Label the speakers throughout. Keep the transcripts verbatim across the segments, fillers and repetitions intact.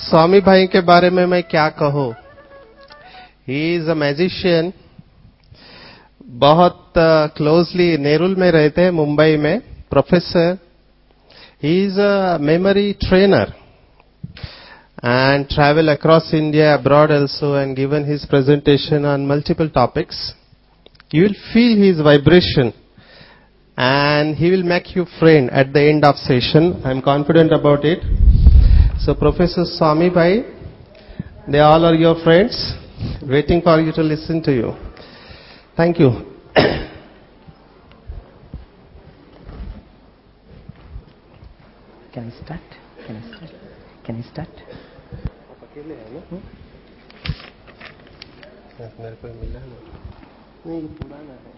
Speaker 1: स्वामी भाई के बारे में मैं क्या कहूँ. He is a magician. बहुत क्लोजली uh, नेरुल में रहते हैं, मुंबई में. Professor. He is a memory trainer and travel across India, abroad also, and given his presentation on multiple topics. You will feel his vibration and he will make you friend at the end of session. I am confident about it. So Professor Swami Bhai, they all are your friends waiting for you to listen to you. Thank you.
Speaker 2: Can I start? Can I start? Can I start?
Speaker 1: अकेले है ना? मेरे को मिला है ना? नहीं, ये पुराना है.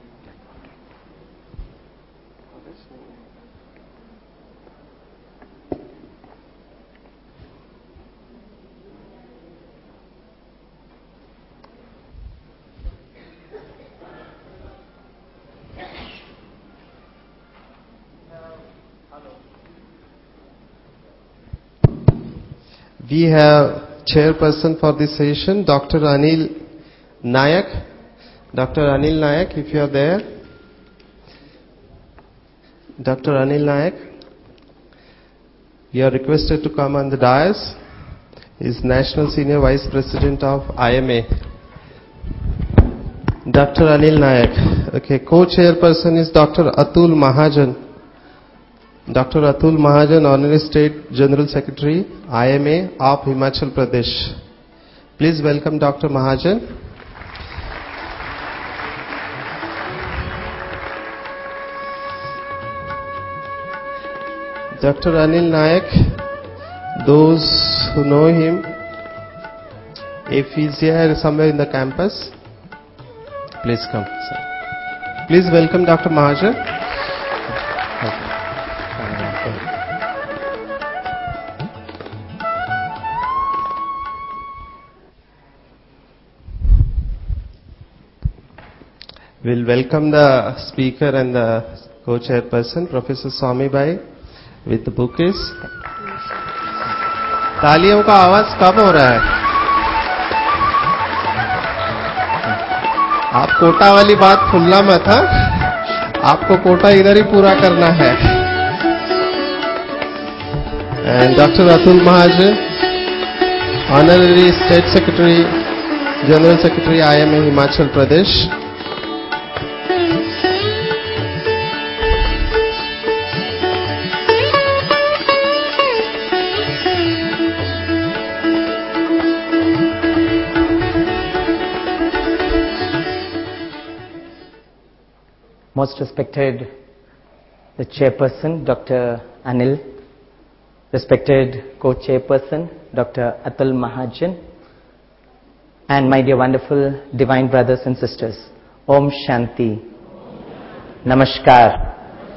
Speaker 1: We have chairperson for this session, Doctor Anil Nayak. Doctor Anil Nayak, if you are there. Doctor Anil Nayak, you are requested to come on the dais. He is National Senior Vice President of I M A. Doctor Anil Nayak. Okay, co-chairperson is Doctor Atul Mahajan. Doctor Atul Mahajan, Honorary State General Secretary, I M A of Himachal Pradesh. Please welcome Doctor Mahajan. Doctor Anil Nayak, those who know him, if he's here somewhere in the campus, please come, sir. Please welcome Doctor Mahajan. Okay. We'll welcome the speaker and the co-chairperson, Professor Swami Bhai, with the bouquets. तालियों का आवाज कम हो रहा है. आप कोटा वाली बात भूलना मत. हाँ, आपको कोटा इधर ही पूरा करना है. And Doctor Atul Mahajan, Honorary State Secretary, General Secretary, I M A Himachal Pradesh.
Speaker 2: Most respected the chairperson, Doctor Anil, respected co-chairperson, Doctor Atul Mahajan, and my dear wonderful divine brothers and sisters. Om Shanti. Namaskar.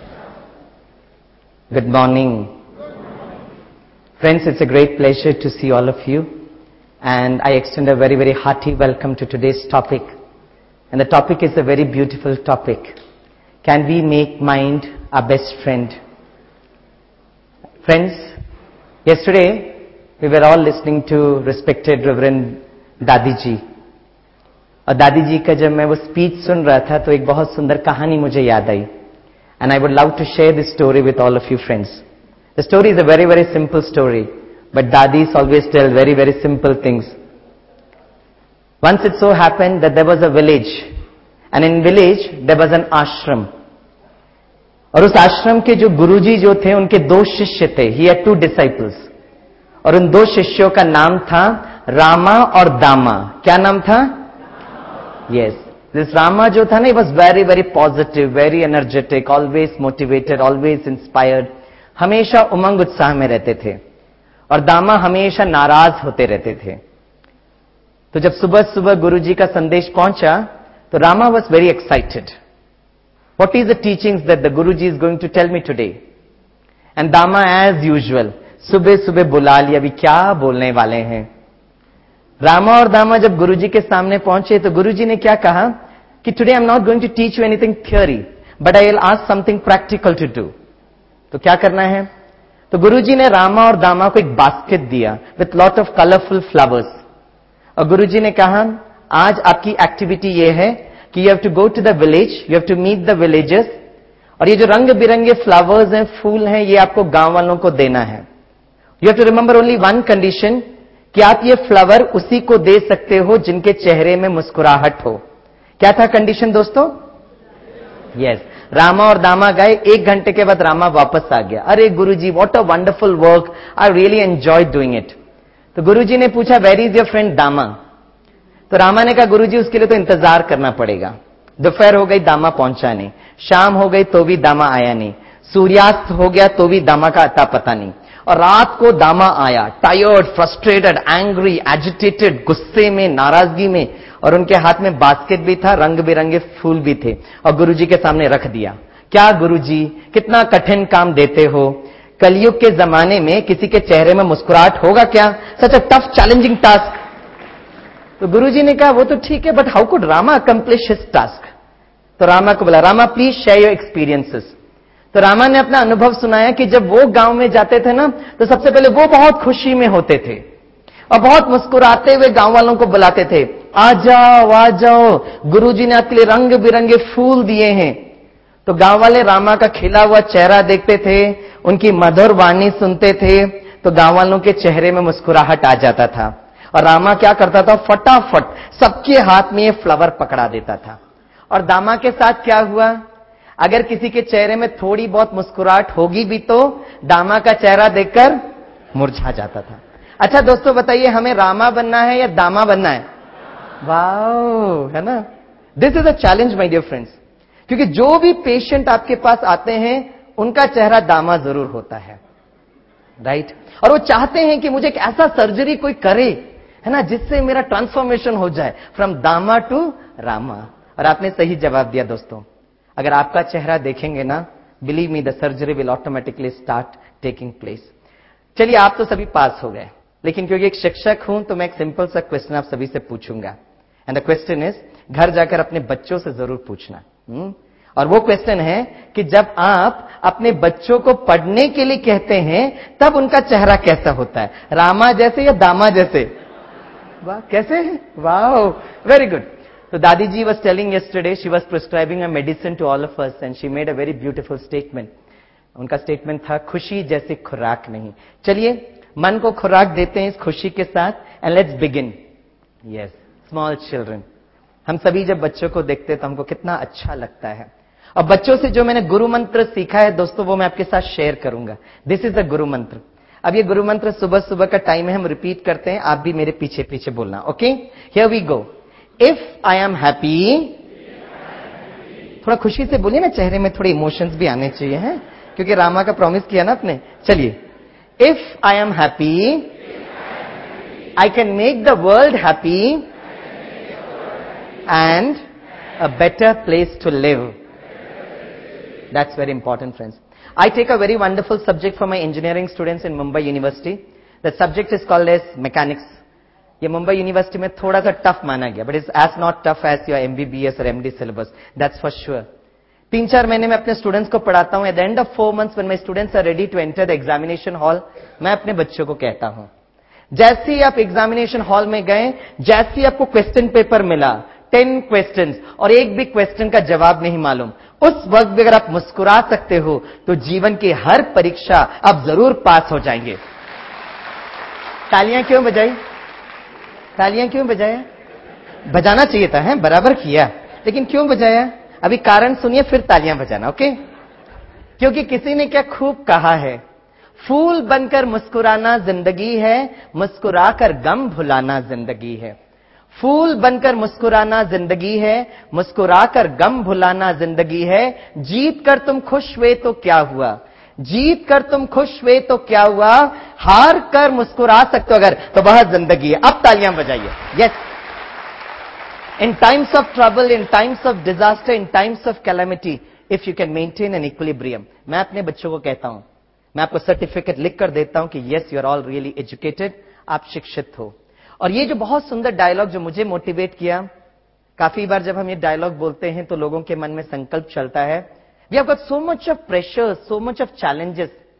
Speaker 2: Good morning. Friends, it's a great pleasure to see all of you, and I extend a very, very hearty welcome to today's topic. And the topic is a very beautiful topic. Can we make mind our best friend? Friends, yesterday we were all listening to respected Reverend Dadi ji. और दादी जी का जब मैं वो speech सुन रहा था तो एक बहुत सुंदर कहानी मुझे याद आई. And I would love to share this story with all of you friends. The story is a very, very simple story, but dadis always tell very, very simple things. Once it so happened that there was a village, and in village there was an ashram. और उस आश्रम के जो गुरुजी जो थे उनके दो शिष्य थे. He had two disciples. और उन दो शिष्यों का नाम था रामा और दामा. क्या नाम था? Yes. This Rama जो था ना, he was very, very positive, very energetic, always motivated, always inspired. हमेशा उमंग उत्साह में रहते थे. और दामा हमेशा नाराज होते रहते थे. तो जब सुबह सुबह गुरुजी का संदेश पहुंचा तो Rama was very excited. What is the teachings that the Guruji is going to tell me today? And Dama as usual, सुबह सुबह बुला लिया, अभी क्या बोलने वाले हैं. रामा और दामा जब गुरुजी के सामने पहुंचे तो गुरुजी ने क्या कहा कि today I am not going to teach you anything theory, but I will ask something practical to do. तो क्या करना है? तो गुरुजी ने रामा और दामा को एक बास्केट दिया with lot of colourful flowers, और गुरुजी ने कहा आज आपकी एक्टिविटी ये है कि you have to go to the village, you have to meet the villagers, और ये जो रंग बिरंगे फ्लावर्स हैं, फूल हैं, ये आपको गांव वालों को देना है। You have to remember only one condition कि आप ये फ्लावर उसी को दे सकते हो जिनके चेहरे में मुस्कुराहट हो। क्या था कंडीशन दोस्तों? Yes yes. रामा और दामा गए, एक घंटे के बाद रामा वापस आ गया। अरे Guruji, what a wonderful work, I really enjoy doing it. तो गुरुजी ने पूछा वेयर इज योर फ्रेंड दामा? तो रामा ने कहा गुरुजी उसके लिए तो इंतजार करना पड़ेगा। दोपहर हो गई, दामा पहुंचा नहीं। शाम हो गई तो भी दामा आया नहीं। सूर्यास्त हो गया तो भी दामा का अता पता नहीं। और रात को दामा आया, टायर्ड, फ्रस्ट्रेटेड, एंग्री, एजिटेटेड, गुस्से में, नाराजगी में, और उनके हाथ में बास्केट भी था, रंग बिरंगे फूल भी थे, और गुरुजी के सामने रख दिया। क्या गुरुजी, कितना कठिन काम देते हो। कलयुग के जमाने में किसी के चेहरे में मुस्कुराहट होगा क्या? Such a tough challenging task. तो गुरुजी ने कहा वो तो ठीक है, but how could Rama accomplish his task? तो रामा को बोला, Rama please share your experiences. तो रामा ने अपना अनुभव सुनाया कि जब वो गांव में जाते थे ना, तो सबसे पहले वो बहुत खुशी में होते थे और बहुत मुस्कुराते हुए गांव वालों को बुलाते थे, आ जाओ आ जाओ, गुरुजी ने आपके लिए रंग बिरंगे फूल दिए हैं। तो गांव वाले रामा का खिला हुआ चेहरा देखते थे, उनकी मधुर वाणी सुनते थे, तो गांव वालों के चेहरे में मुस्कुराहट आ जाता था। और रामा क्या करता था, फटाफट सबके हाथ में ये फ्लावर पकड़ा देता था। और दामा के साथ क्या हुआ, अगर किसी के चेहरे में थोड़ी बहुत मुस्कुराहट होगी भी तो दामा का चेहरा देखकर मुरझा जाता था। अच्छा दोस्तों बताइए, हमें रामा बनना है या दामा बनना है? वाओ, है ना? This is a challenge my dear friends, क्योंकि जो भी पेशेंट आपके पास आते हैं उनका चेहरा दामा जरूर होता है, राइट right? और वो चाहते हैं कि मुझे एक ऐसा सर्जरी कोई करे, है ना, जिससे मेरा ट्रांसफॉर्मेशन हो जाए फ्रॉम दामा टू रामा। और आपने सही जवाब दिया दोस्तों, अगर आपका चेहरा देखेंगे ना, believe me the surgery will automatically start taking place. चलिए, आप तो सभी पास हो गए, लेकिन क्योंकि एक शिक्षक हूं तो मैं एक सिंपल सा क्वेश्चन आप सभी से पूछूंगा, एंड द क्वेश्चन इज, घर जाकर अपने बच्चों से जरूर पूछना। हुँ? और वो क्वेश्चन है कि जब आप अपने बच्चों को पढ़ने के लिए कहते हैं तब उनका चेहरा कैसा होता है, रामा जैसे या दामा जैसे? वाह, कैसे? वाह, very good. So Dadi ji was telling yesterday, she was prescribing a medicine to all of us and she made a very beautiful statement. उनका स्टेटमेंट था, खुशी जैसे खुराक नहीं। चलिए, मन को खुराक देते हैं इस खुशी के साथ, and let's begin. Yes, small children, हम सभी जब बच्चों को देखते हैं तो हमको कितना अच्छा लगता है। और बच्चों से जो मैंने गुरु मंत्र सीखा है दोस्तों, वो मैं आपके साथ शेयर करूंगा। दिस इज द गुरु मंत्र। अब ये गुरु मंत्र सुबह सुबह का टाइम है, हम रिपीट करते हैं, आप भी मेरे पीछे पीछे बोलना। Okay, here we go. If I am happy, थोड़ा खुशी से बोलिए ना, चेहरे में थोड़े इमोशंस भी आने चाहिए, हैं, क्योंकि रामा का प्रॉमिस किया ना आपने। चलिए, if I am happy, I can make the world happy and a better place to live. That's very important friends. I take a very wonderful subject for my engineering students in Mumbai University. The subject is called as mechanics. ये Mumbai university में थोड़ा सा tough माना गया, but it's as not tough as your MBBS और MD syllabus, that's for sure. तीन चार महीने में अपने स्टूडेंट्स को पढ़ाता हूं। At the end of four months when my students are ready to enter the examination hall, मैं अपने बच्चों को कहता हूं, जैसे ही आप एग्जामिनेशन हॉल में गए, जैसे ही आपको क्वेश्चन पेपर मिला, टेन क्वेश्चंस और एक भी क्वेश्चन का जवाब नहीं मालूम, उस वक्त भी अगर आप मुस्कुरा सकते हो तो जीवन की हर परीक्षा आप जरूर पास हो जाएंगे। तालियां क्यों बजाई? तालियां क्यों बजाया? बजाना चाहिए था, है, बराबर किया, लेकिन क्यों बजाया? अभी कारण सुनिए, फिर तालियां बजाना। ओके, क्योंकि किसी ने क्या खूब कहा है, फूल बनकर मुस्कुराना जिंदगी है, मुस्कुराकर गम भुलाना जिंदगी है। फूल बनकर मुस्कुराना जिंदगी है, मुस्कुराकर गम भुलाना जिंदगी है। जीत कर तुम खुश हुए तो क्या हुआ, जीत कर तुम खुश हुए तो क्या हुआ, हार कर मुस्कुरा सकते हो अगर, तो वह जिंदगी है। अब तालियां बजाइए। Yes, in times of trouble, in times of disaster, in times of calamity, if you can maintain an equilibrium. मैं अपने बच्चों को कहता हूं, मैं आपको सर्टिफिकेट लिख कर देता हूं कि yes, you are all really educated, आप शिक्षित हो। और ये जो बहुत सुंदर डायलॉग जो मुझे मोटिवेट किया, काफी बार जब हम ये डायलॉग बोलते हैं तो लोगों के मन में संकल्प चलता है, we have got so much of pressure, so much of challenges,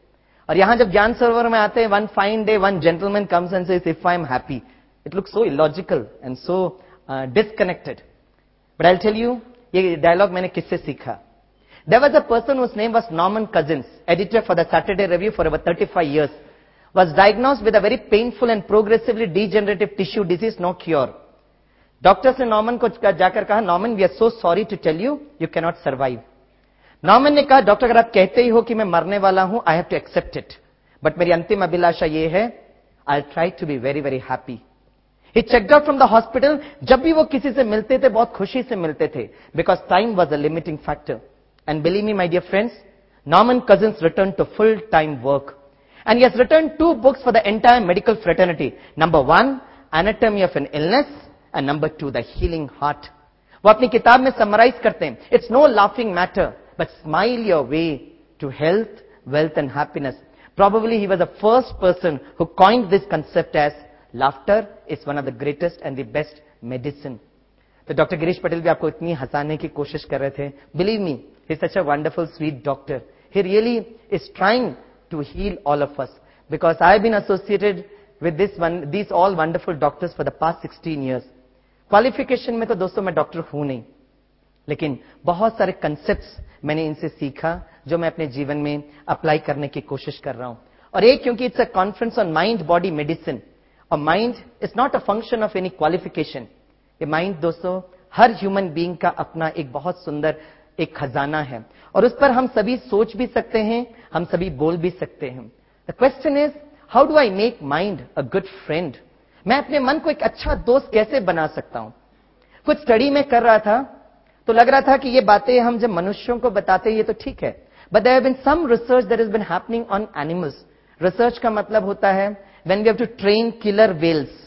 Speaker 2: और यहां जब ज्ञान सरोवर में आते हैं, one fine day one gentleman comes and says if I am happy. It looks so illogical and so disconnected. But I will tell you, ये dialogue मैंने किससे सीखा. There was a person whose name was Norman Cousins, editor for the Saturday Review for over thirty-five years, was diagnosed with a very painful and progressively degenerative tissue disease, no cure. Doctors ने Norman को जाकर कहा, Norman we are so sorry to tell you, you can not survive. Norman ने कहा, doctor अगर आप कहते ही हो कि मैं मरने वाला हूं, I have to accept it, but मेरी अंतिम अभिलाषा ये है, I will try to be very very happy. He checked out from the hospital. जब भी वो किसी से मिलते थे, बहुत खुशी से मिलते थे, because time was a limiting factor. And believe me, my dear friends, Norman Cousins returned to full-time work. And he has written two books for the entire medical fraternity. Number one, Anatomy of an Illness, and number two, The Healing Heart. वो अपनी किताब में summarize करते हैं. It's no laughing matter, but smile your way to health, wealth and happiness. Probably he was the first person who coined this concept as laughter is one of the greatest and the best medicine. तो doctor Girish Patel भी आपको इतनी हंसाने की कोशिश कर रहे थे. Believe me, he is such a wonderful sweet doctor. He really is trying to heal all of us, because I have been associated with this one this all wonderful doctors for the past sixteen years. Qualification में तो दोस्तों मैं doctor हूं नहीं, लेकिन बहुत सारे concepts मैंने इनसे सीखा जो मैं अपने जीवन में अप्लाई करने की कोशिश कर रहा हूं. और एक, क्योंकि it's a conference on mind body medicine, और mind is not a function of any qualification. ये माइंड दोस्तों हर ह्यूमन बीइंग का अपना एक बहुत सुंदर एक खजाना है, और उस पर हम सभी सोच भी सकते हैं, हम सभी बोल भी सकते हैं. The question is, how do I make mind a good friend. मैं अपने मन को एक अच्छा दोस्त कैसे बना सकता हूं. कुछ स्टडी में कर रहा था तो लग रहा था कि ये बातें हम जब मनुष्यों को बताते हैं ये तो ठीक है, but there have been some research that has been happening on animals. Research का मतलब होता है when we have to train killer whales.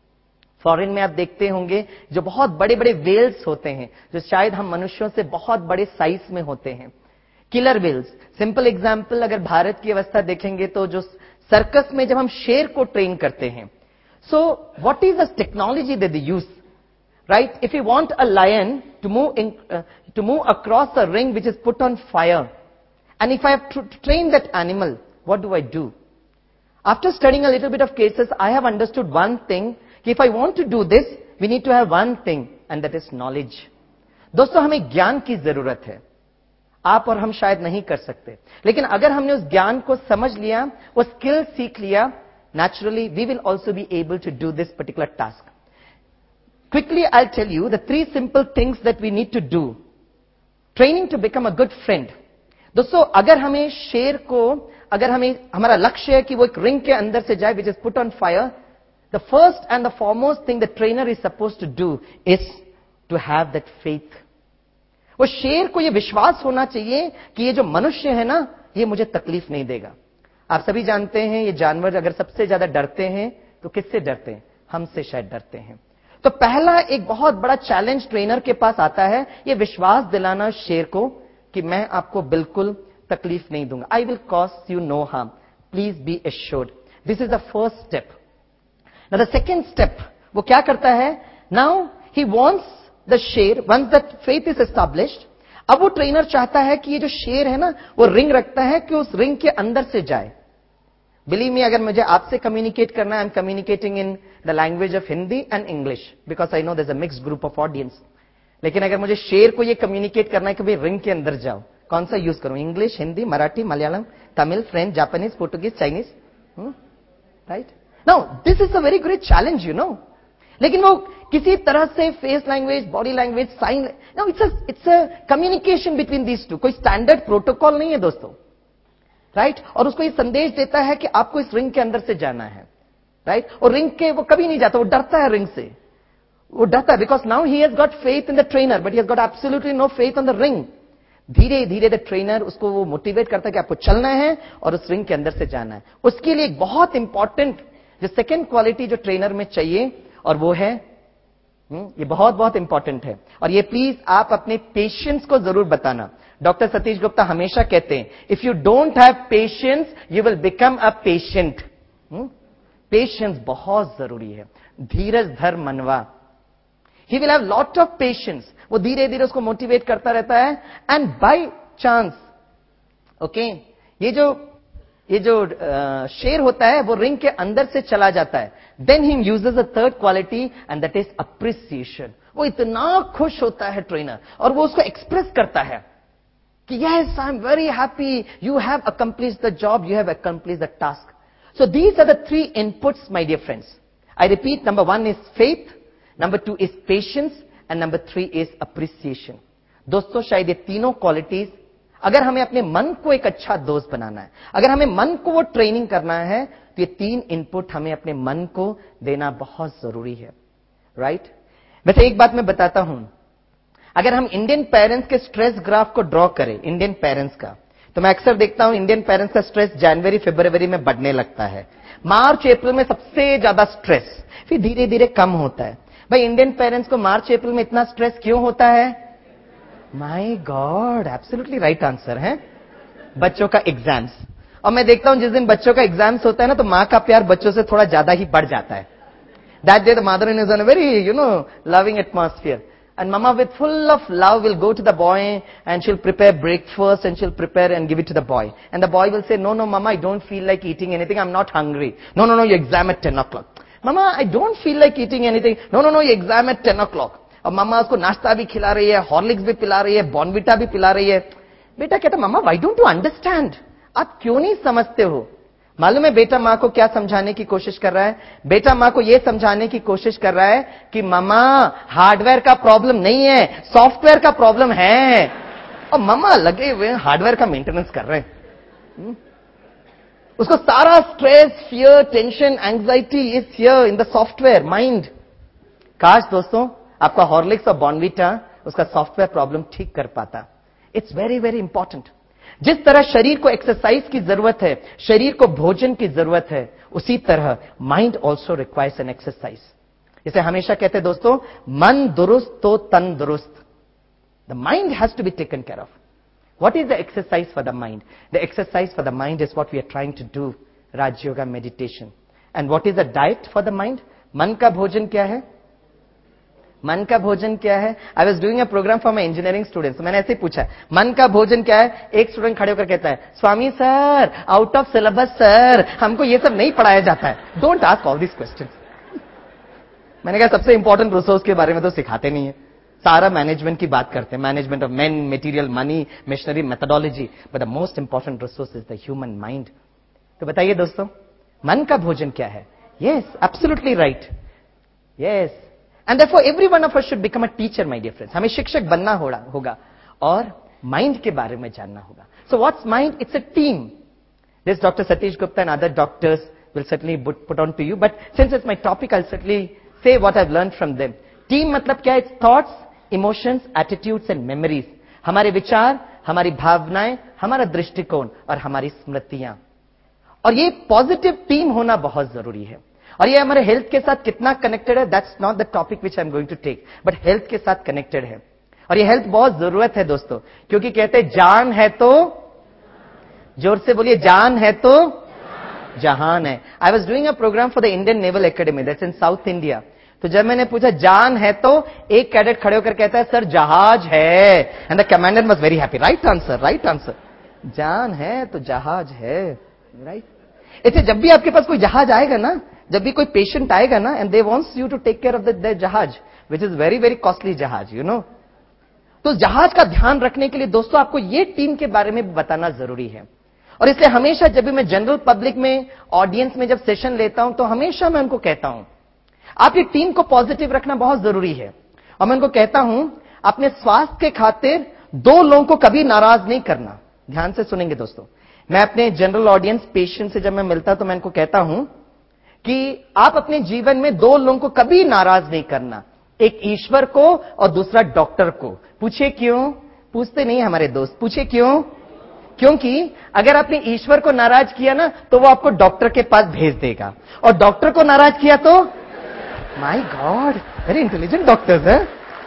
Speaker 2: Foreign में आप देखते होंगे जो बहुत बड़े बड़े वेल्स होते हैं, जो शायद हम मनुष्यों से बहुत बड़े साइज में होते हैं. Killer Wales. सिंपल एग्जांपल, अगर भारत की अवस्था देखेंगे तो जो सर्कस में जब हम शेर को ट्रेन करते हैं, so what is the technology that they use, right. If you want a lion to move in to move across a ring which is put on fire, and if I have to train that animal, what do I do. After studying a little bit of cases, I have understood one thing, कि if I want to do this, we need to have one thing, and that is knowledge. दोस्तों हमें ज्ञान की जरूरत है. आप और हम शायद नहीं कर सकते, लेकिन अगर हमने उस ज्ञान को समझ लिया, वो स्किल सीख लिया, naturally we will also be able to do this particular task. Quickly I'll tell you the three simple things that we need to do. Training to become a good friend. दोस्तों अगर हमें शेर को, अगर हमें हमारा लक्ष्य है कि वो एक रिंग के अंदर से जाए, which is put on fire, the first and the foremost thing the trainer is supposed to do is to have that faith. वो शेर को ये विश्वास होना चाहिए कि ये जो मनुष्य है ना, ये मुझे तकलीफ नहीं देगा. आप सभी जानते हैं ये जानवर अगर सबसे ज्यादा डरते हैं तो किससे डरते हैं, हमसे शायद डरते हैं. तो पहला एक बहुत बड़ा चैलेंज ट्रेनर के पास आता है, ये विश्वास दिलाना शेर को कि मैं आपको बिल्कुल तकलीफ नहीं दूंगा. I will cause you no harm, please be assured. This is the first step. Now the second step, वो क्या करता है, now he wants the शेर, once that faith is established, अब वो ट्रेनर चाहता है कि ये जो शेर है ना, वो रिंग रखता है कि उस रिंग के अंदर से जाए. बिलीव मी, अगर मुझे आपसे कम्युनिकेट करना है, I am communicating in the language of Hindi and English, because I know there is a mixed group of audience. लेकिन अगर मुझे शेर को ये कम्युनिकेट करना है कि भाई रिंग के अंदर जाओ, कौन सा यूज करूं, English, Hindi, Marathi, Malayalam, Tamil, French, Japanese, Portuguese, Chinese, right. Now, this is a very great challenge, you know. लेकिन वो किसी तरह से face language, body language, sign, no it's it's a communication between these two. कोई स्टैंडर्ड प्रोटोकॉल नहीं है दोस्तों, राइट right? और उसको ये संदेश देता है कि आपको इस रिंग के अंदर से जाना है, राइट right? और रिंग के वो कभी नहीं जाता, वो डरता है रिंग से, वो डरता है, because now he has got faith in the trainer, but he has got absolutely no faith on the ring. धीरे धीरे द ट्रेनर उसको वो मोटिवेट करता है कि आपको चलना है और उस रिंग के अंदर से जाना है. उसके लिए एक बहुत इंपॉर्टेंट जो सेकेंड क्वालिटी जो ट्रेनर में चाहिए, और वो है, ये बहुत बहुत इंपॉर्टेंट है, और ये प्लीज आप अपने पेशेंस को जरूर बताना. डॉक्टर सतीश गुप्ता हमेशा कहते हैं, if you don't have patience you will become a patient. Patience बहुत जरूरी है. धीरज धर मनवा. He will have lot of patience. वो धीरे धीरे उसको मोटिवेट करता रहता है, एंड बाय चांस, ओके, ये जो ये जो uh, शेर होता है वो रिंग के अंदर से चला जाता है. Then he uses a third quality and that is appreciation. वो इतना खुश होता है ट्रेनर और वो उसको एक्सप्रेस करता है कि yes I am very happy, you have accomplish the job, you have accomplish the task. So these are the three inputs my dear friends. I repeat, number one is faith, number two is patience and number three is appreciation. दोस्तों, शायद ये तीनों qualities, अगर हमें अपने मन को एक अच्छा दोस्त बनाना है, अगर हमें मन को वो ट्रेनिंग करना है, तो ये तीन इनपुट हमें अपने मन को देना बहुत जरूरी है. Right right? वैसे एक बात मैं बताता हूं, अगर हम इंडियन पेरेंट्स के स्ट्रेस ग्राफ को ड्रॉ करें, इंडियन पेरेंट्स का, तो मैं अक्सर देखता हूं इंडियन पेरेंट्स का स्ट्रेस जनवरी फरवरी में बढ़ने लगता है. मार्च अप्रैल में सबसे ज्यादा स्ट्रेस, फिर धीरे धीरे कम होता है. भाई, इंडियन पेरेंट्स को मार्च अप्रैल में इतना स्ट्रेस क्यों होता है? My god, absolutely right answer है. बच्चों का एग्जाम्स. और मैं देखता हूं जिस दिन बच्चों का एग्जाम्स होता है ना, तो मां का प्यार बच्चों से थोड़ा ज्यादा ही बढ़ जाता है. That day the mother is on a very you know loving atmosphere, and mama with full of love will go to the boy and she'll prepare breakfast and she'll prepare and give it to the boy, and the boy will say, no no mama, I don't feel like eating anything, I'm not hungry. No no no, your exam at ten o'clock. Mama, I don't feel like eating anything. No no no, your exam at ten o'clock. और मम्मा उसको नाश्ता भी खिला रही है, Horlicks भी पिला रही है, बॉर्नविटा भी पिला रही है. बेटा कहता, mama why don't you understand, आप क्यों नहीं समझते हो? मालूम है बेटा मां को क्या समझाने की कोशिश कर रहा है? बेटा मां को यह समझाने की कोशिश कर रहा है कि मम्मा, हार्डवेयर का प्रॉब्लम नहीं है, सॉफ्टवेयर का प्रॉब्लम है. और मम्मा लगे हुए हार्डवेयर का मेंटेनेंस कर रहे हैं. उसको सारा stress, fear, tension, anxiety is here in the software mind. काश दोस्तों आपका हॉर्लिक्स और बॉर्नविटा उसका सॉफ्टवेयर प्रॉब्लम ठीक कर पाता. It's very very important. जिस तरह शरीर को एक्सरसाइज की जरूरत है, शरीर को भोजन की जरूरत है, उसी तरह mind also requires an exercise. इसे हमेशा कहते हैं दोस्तों, मन दुरुस्त तो तन दुरुस्त. The mind has to be taken care of. What is the exercise for the mind? The exercise for the mind is what we are trying to do, Rajyoga meditation. And what is the diet for the mind? मन का भोजन क्या है? मन का भोजन क्या है? I was doing a programme for my engineering students. मैंने ऐसे ही पूछा, मन का भोजन क्या है? एक स्टूडेंट खड़े होकर कहता है, Swami sir, out of syllabus sir, हमको ये सब नहीं पढ़ाया जाता है. Don't ask all this question. मैंने कहा सबसे इंपॉर्टेंट रिसोर्स के बारे में तो सिखाते नहीं है, सारा मैनेजमेंट की बात करते हैं, management of man, material, money, missionary, methodology, but the most important resource is the human mind. तो बताइए दोस्तों, मन का भोजन क्या है? Yes, absolutely right. Yes, and therefore every one of us should become a teacher, my dear friends. हमें शिक्षक बनना होगा और माइंड के बारे में जानना होगा. So what's mind? It's a team. This Doctor Satish Gupta and other doctors will certainly put on to you, but since it's my topic, I'll certainly say what I've learned from them. Team मतलब क्या है? It's thoughts, emotions, attitudes and memories. हमारे विचार, हमारी भावनाएं, हमारा दृष्टिकोण और हमारी स्मृतियां. और ये पॉजिटिव टीम होना बहुत जरूरी है. और ये हमारे हेल्थ के साथ कितना कनेक्टेड है, that's not the topic which I am going to take, but health के साथ कनेक्टेड है. और ये हेल्थ बहुत जरूरत है दोस्तों, क्योंकि कहते हैं जान है तो, जोर से बोलिए, जान है तो जहान है. I was doing a programme for the Indian naval academy, that's in South India. तो जब मैंने पूछा जान है तो, एक कैडेट खड़े होकर कहता है, सर जहाज है. And the commander was very happy. Right answer, right answer. जान है तो जहाज है. राइट. इससे जब भी आपके पास कोई जहाज आएगा ना, जब भी कोई पेशेंट आएगा ना, and they wants you to take care of the जहाज, which is very very costly जहाज, यू नो, तो जहाज का ध्यान रखने के लिए दोस्तों आपको ये टीम के बारे में बताना जरूरी है. और इसलिए हमेशा जब भी मैं जनरल पब्लिक में, ऑडियंस में जब सेशन लेता हूं, तो हमेशा मैं उनको कहता हूं, आपकी टीम को पॉजिटिव रखना बहुत जरूरी है. और मैं उनको कहता हूं, अपने स्वास्थ्य के खातिर दो लोगों को कभी नाराज नहीं करना. ध्यान से सुनेंगे दोस्तों, मैं अपने जनरल ऑडियंस पेशेंट से जब मैं मिलता तो मैं उनको कहता हूं कि आप अपने जीवन में दो लोगों को कभी नाराज नहीं करना, एक ईश्वर को और दूसरा डॉक्टर को. पूछे क्यों? पूछते नहीं हमारे दोस्त, पूछे क्यों? क्योंकि अगर आपने ईश्वर को नाराज किया ना, तो वो आपको डॉक्टर के पास भेज देगा, और डॉक्टर को नाराज किया तो, my God, very intelligent doctors है.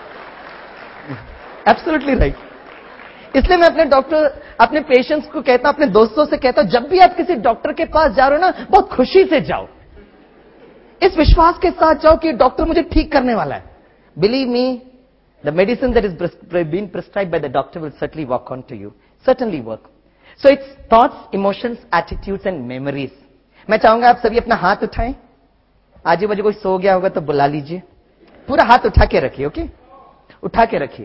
Speaker 2: Absolutely right. इसलिए मैं अपने डॉक्टर, अपने पेशेंट्स को कहता हूं, अपने दोस्तों से कहता हूं, जब भी आप किसी डॉक्टर के पास जा रहे हो ना, बहुत खुशी से जाओ, इस विश्वास के साथ जाओ कि डॉक्टर मुझे ठीक करने वाला है. Believe me, the medicine that is being prescribed by the doctor will certainly work on to you, certainly work. So it's thoughts, emotions, attitudes and memories. मैं चाहूंगा आप सभी अपना हाथ उठाएं। आजू बाजू कोई सो गया होगा तो बुला लीजिए। पूरा हाथ उठा के रखिए, ओके? उठा के रखिए।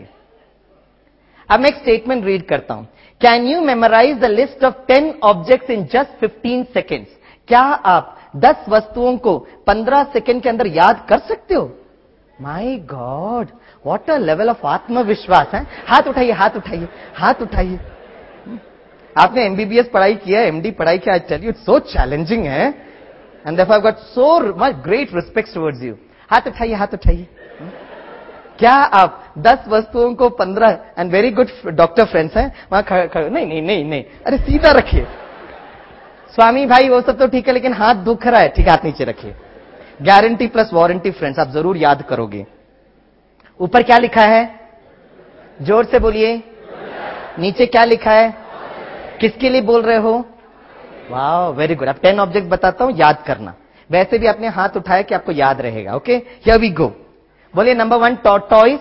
Speaker 2: अब मैं एक स्टेटमेंट रीड करता हूं। Can you memorise the list of ten objects in just fifteen seconds? क्या आप दस वस्तुओं को पंद्रह सेकेंड के अंदर याद कर सकते हो? My god, what a level of आत्मविश्वास है। हाथ उठाइए, हाथ उठाइए, हाथ उठाइए। आपने एमबीबीएस पढ़ाई किया, एमडी पढ़ाई किया। I tell you it's so challenging है, and therefore I got so much great respect towards you. हाथ उठाइए, हाथ उठाइए। क्या आप दस वस्तुओं को पंद्रह, and very good doctor friends हैं वहां खड़े, नहीं नहीं नहीं नहीं, अरे सीधा रखिए। स्वामी भाई वो सब तो ठीक है, लेकिन हाथ दुख रहा है, ठीक है, हाथ नीचे रखिए। गारंटी प्लस वारंटी फ्रेंड्स, आप जरूर याद करोगे। ऊपर क्या लिखा है? जोर से बोलिए। नीचे क्या लिखा है? किसके लिए बोल रहे हो? वाह, वेरी गुड। अब टेन ऑब्जेक्ट बताता हूं, याद करना। वैसे भी आपने हाथ उठाया कि आपको याद रहेगा, ओके? Here we go. बोलिए number one, tortoise,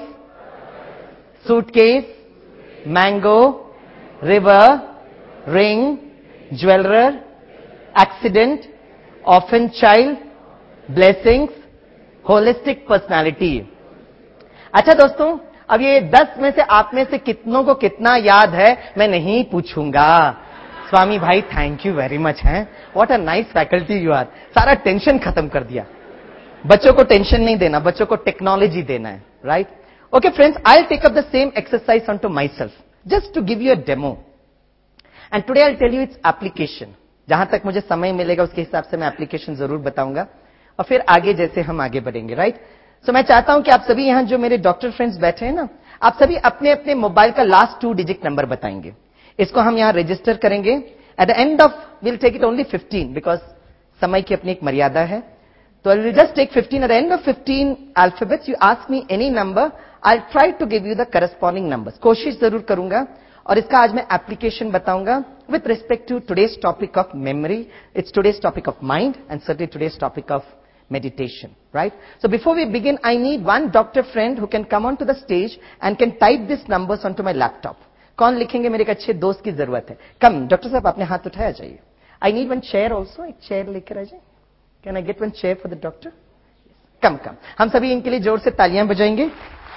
Speaker 2: suitcase, mango, river, ring, jeweller, accident, orphan child, blessings, holistic personality. अच्छा दोस्तों, अब ये दस में से आप में से कितनों को कितना याद है मैं नहीं पूछूंगा। स्वामी भाई थैंक यू वेरी मच है। What a nice faculty you are. सारा टेंशन खत्म कर दिया। बच्चों को टेंशन नहीं देना, बच्चों को टेक्नोलॉजी देना है, right? Okay friends, I will take up the same exercise on to my self just to give you a demo, and today I will tell you its application. जहां तक मुझे समय मिलेगा उसके हिसाब से मैं एप्लीकेशन जरूर बताऊंगा, और फिर आगे जैसे हम आगे बढ़ेंगे, राइट? सो मैं चाहता हूं कि आप सभी यहां जो मेरे डॉक्टर फ्रेंड्स बैठे हैं ना, आप सभी अपने अपने मोबाइल का लास्ट टू डिजिट नंबर बताएंगे। इसको हम यहां रजिस्टर करेंगे। At the end of will take it only fifteen, because समय की अपनी एक मर्यादा है। तो I will just take fifteen. At the end of fifteen alphabets you ask me any number, I will try to give you the corresponding numbers. कोशिश जरूर करूंगा, और इसका आज मैं एप्लीकेशन बताऊंगा with respect to today's topic of memory. It's today's topic of mind and certainly today's topic of meditation, right? So before we begin, I need one doctor friend who can come onto the stage and can type these numbers onto my laptop. कौन लिखेंगे? मेरे एक अच्छे दोस्त की जरूरत है। कम doctor साहब, आपने हाथ उठाया जाइए। I need one chair also, एक चेयर लेकर आ जाए। Can I get one chair for the doctor? कम कम हम सभी इनके लिए जोर से तालियां बजाएंगे।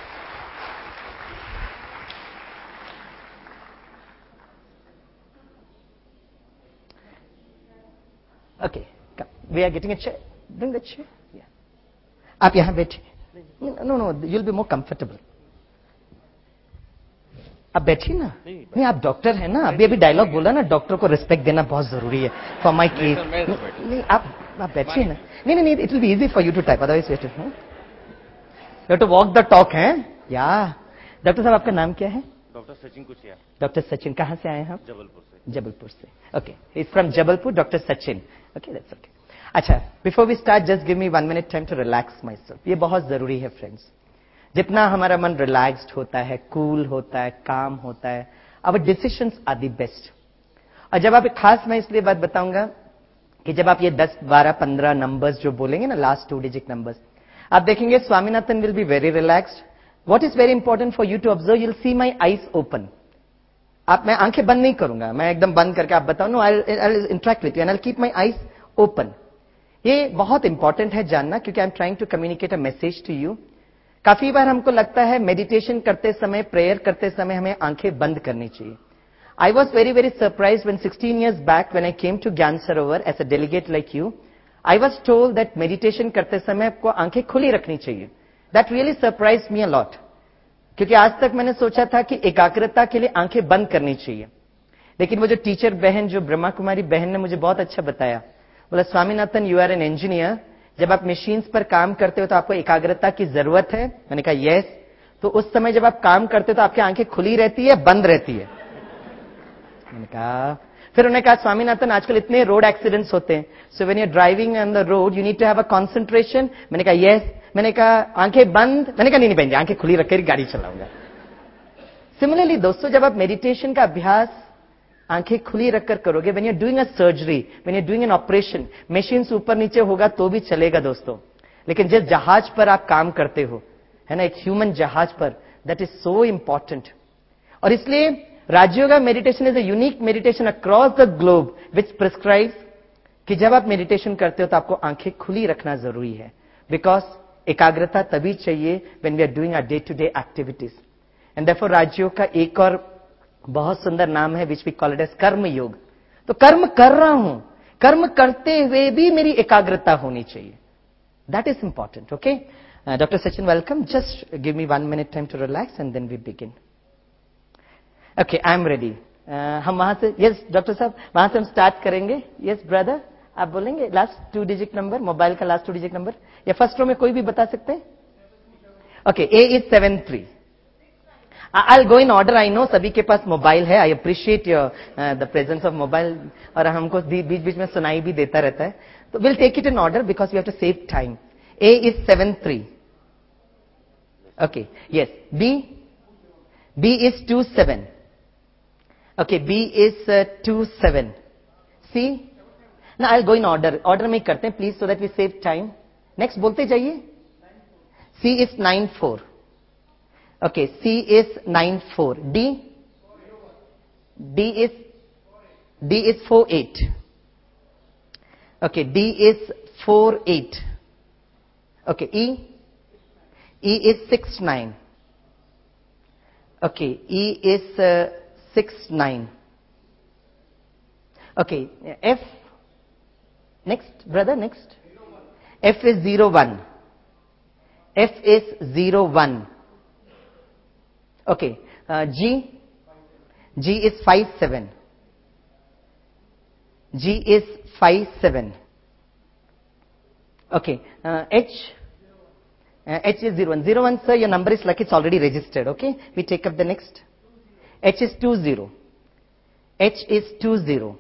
Speaker 2: Okay, come. We are getting a chair. Bring the chair. Yeah. आप यहां बैठिए। No no, you'll be more comfortable. आप बैठिए ना। नहीं, नहीं, आप डॉक्टर हैं ना। अभी अभी डायलॉग बोला ना, डॉक्टर को रिस्पेक्ट देना बहुत जरूरी है फॉर माई केस। नहीं, आप आप बैठिए ना। नहीं नहीं, it will be easy for you to type, otherwise waste you have to walk the talk है। या डॉक्टर साहब, आपका नाम क्या है?
Speaker 3: डॉक्टर सचिन कुचिया।
Speaker 2: डॉक्टर सचिन, कहां से आए हैं आप?
Speaker 3: जबलपुर से।
Speaker 2: जबलपुर से, okay. Is from Jabalpur, doctor Sachin. Okay, that's okay. अच्छा, before we start just give me one minute time to relax my self. ये बहुत जरूरी है फ्रेंड्स। जितना हमारा मन रिलैक्स्ड होता है, कूल होता है, काम होता है, our decisions are the best. और जब आप, खास मैं इसलिए बात बताऊंगा कि जब आप ये दस, बारह, पंद्रह नंबर्स जो बोलेंगे ना, लास्ट टू डिजिट नंबर्स, आप देखेंगे Swaminathan will be very relaxed. What is very important for you to observe, you will see my eyes open. आप, मैं आंखें बंद नहीं करूंगा, मैं एकदम बंद करके आप बताओ, no, I will interact with you and I will keep my eyes open. ये बहुत इंपॉर्टेंट है जानना, क्योंकि I am trying to communicate a message to you. काफी बार हमको लगता है मेडिटेशन करते समय, प्रेयर करते समय हमें आंखें बंद करनी चाहिए। I was very very surprise when sixteen years back when I came to Gyan Sarovar as a delegate like you, I was told that meditation करते समय आपको आंखें खुली रखनी चाहिए। That really surprise me a lot, क्योंकि आज तक मैंने सोचा था कि एकाग्रता के लिए आंखें बंद करनी चाहिए। लेकिन वो जो टीचर बहन, जो ब्रह्मा कुमारी बहन ने मुझे बहुत अच्छा बताया, बोला Swaminathan you are an engineer, जब आप मशीन्स पर काम करते हो तो आपको एकाग्रता की जरूरत है। मैंने कहा यस। तो उस समय जब आप काम करते हो तो आपकी आंखें खुली रहती है, बंद रहती है? मैंने कहा, फिर उन्होंने कहा स्वामीनाथन आजकल इतने रोड एक्सीडेंट्स होते हैं, so when you are driving on the road you need to have a concentration. मैंने कहा यस। मैंने कहा आंखें बंद? मैंने कहा नहीं नहीं बहन जी, आंखें खुली रखकर गाड़ी चलाऊंगा। सिमिलरली दोस्तों, जब आप मेडिटेशन का अभ्यास आंखें खुली रखकर करोगे, when you are doing a surgery, when you are doing an operation, machines ऊपर नीचे होगा तो भी चलेगा दोस्तों, लेकिन जिस जहाज पर आप काम करते हो, है ना, एक ह्यूमन जहाज पर, दैट इज सो इंपॉर्टेंट। और इसलिए Rajyoga meditation is a unique meditation across the globe which prescribes कि जब आप मेडिटेशन करते हो तो आपको आंखें खुली रखना जरूरी है, बिकॉज एकाग्रता तभी चाहिए when we are doing our day to day activities. And therefore Rajyoga का एक और बहुत सुंदर नाम है which we call it as karma yoga. तो कर्म कर रहा हूं, कर्म करते हुए भी मेरी एकाग्रता होनी चाहिए। That is important. Okay doctor Sachin, welcome. Just give me one minute time to relax and then we begin. Okay, I am ready. हम वहां से, यस डॉक्टर साहब, वहां से हम स्टार्ट करेंगे। यस ब्रदर, आप बोलेंगे last two digit number, mobile का लास्ट टू डिजिट नंबर, या फर्स्ट रो में कोई भी बता सकते हैं? Okay, A is seven three. I go in order. I know सभी के पास मोबाइल है। I appreciate your the presence of mobile, और हमको बीच बीच में सुनाई भी देता रहता है। तो will take it in order because we have to save time. A is seven three. Okay, yes. B, B is two seven. Okay, B is two seven. C, ना I go in order, order में करते हैं please, so that we save time. Next बोलते जाइए। C is nine four. Okay, C is nine four. D, D is D is four eight. Okay, D is four eight. Okay, E, E is six nine. Okay, E is six nine. Okay, F, next brother, next. F is zero one. F is zero one. Okay, uh, G, G is five seven. G is five seven. Okay, uh, H, uh, H is zero one. Zero one, sir, your number is like it's already registered. Okay, we take up the next. H is two zero. H is two zero.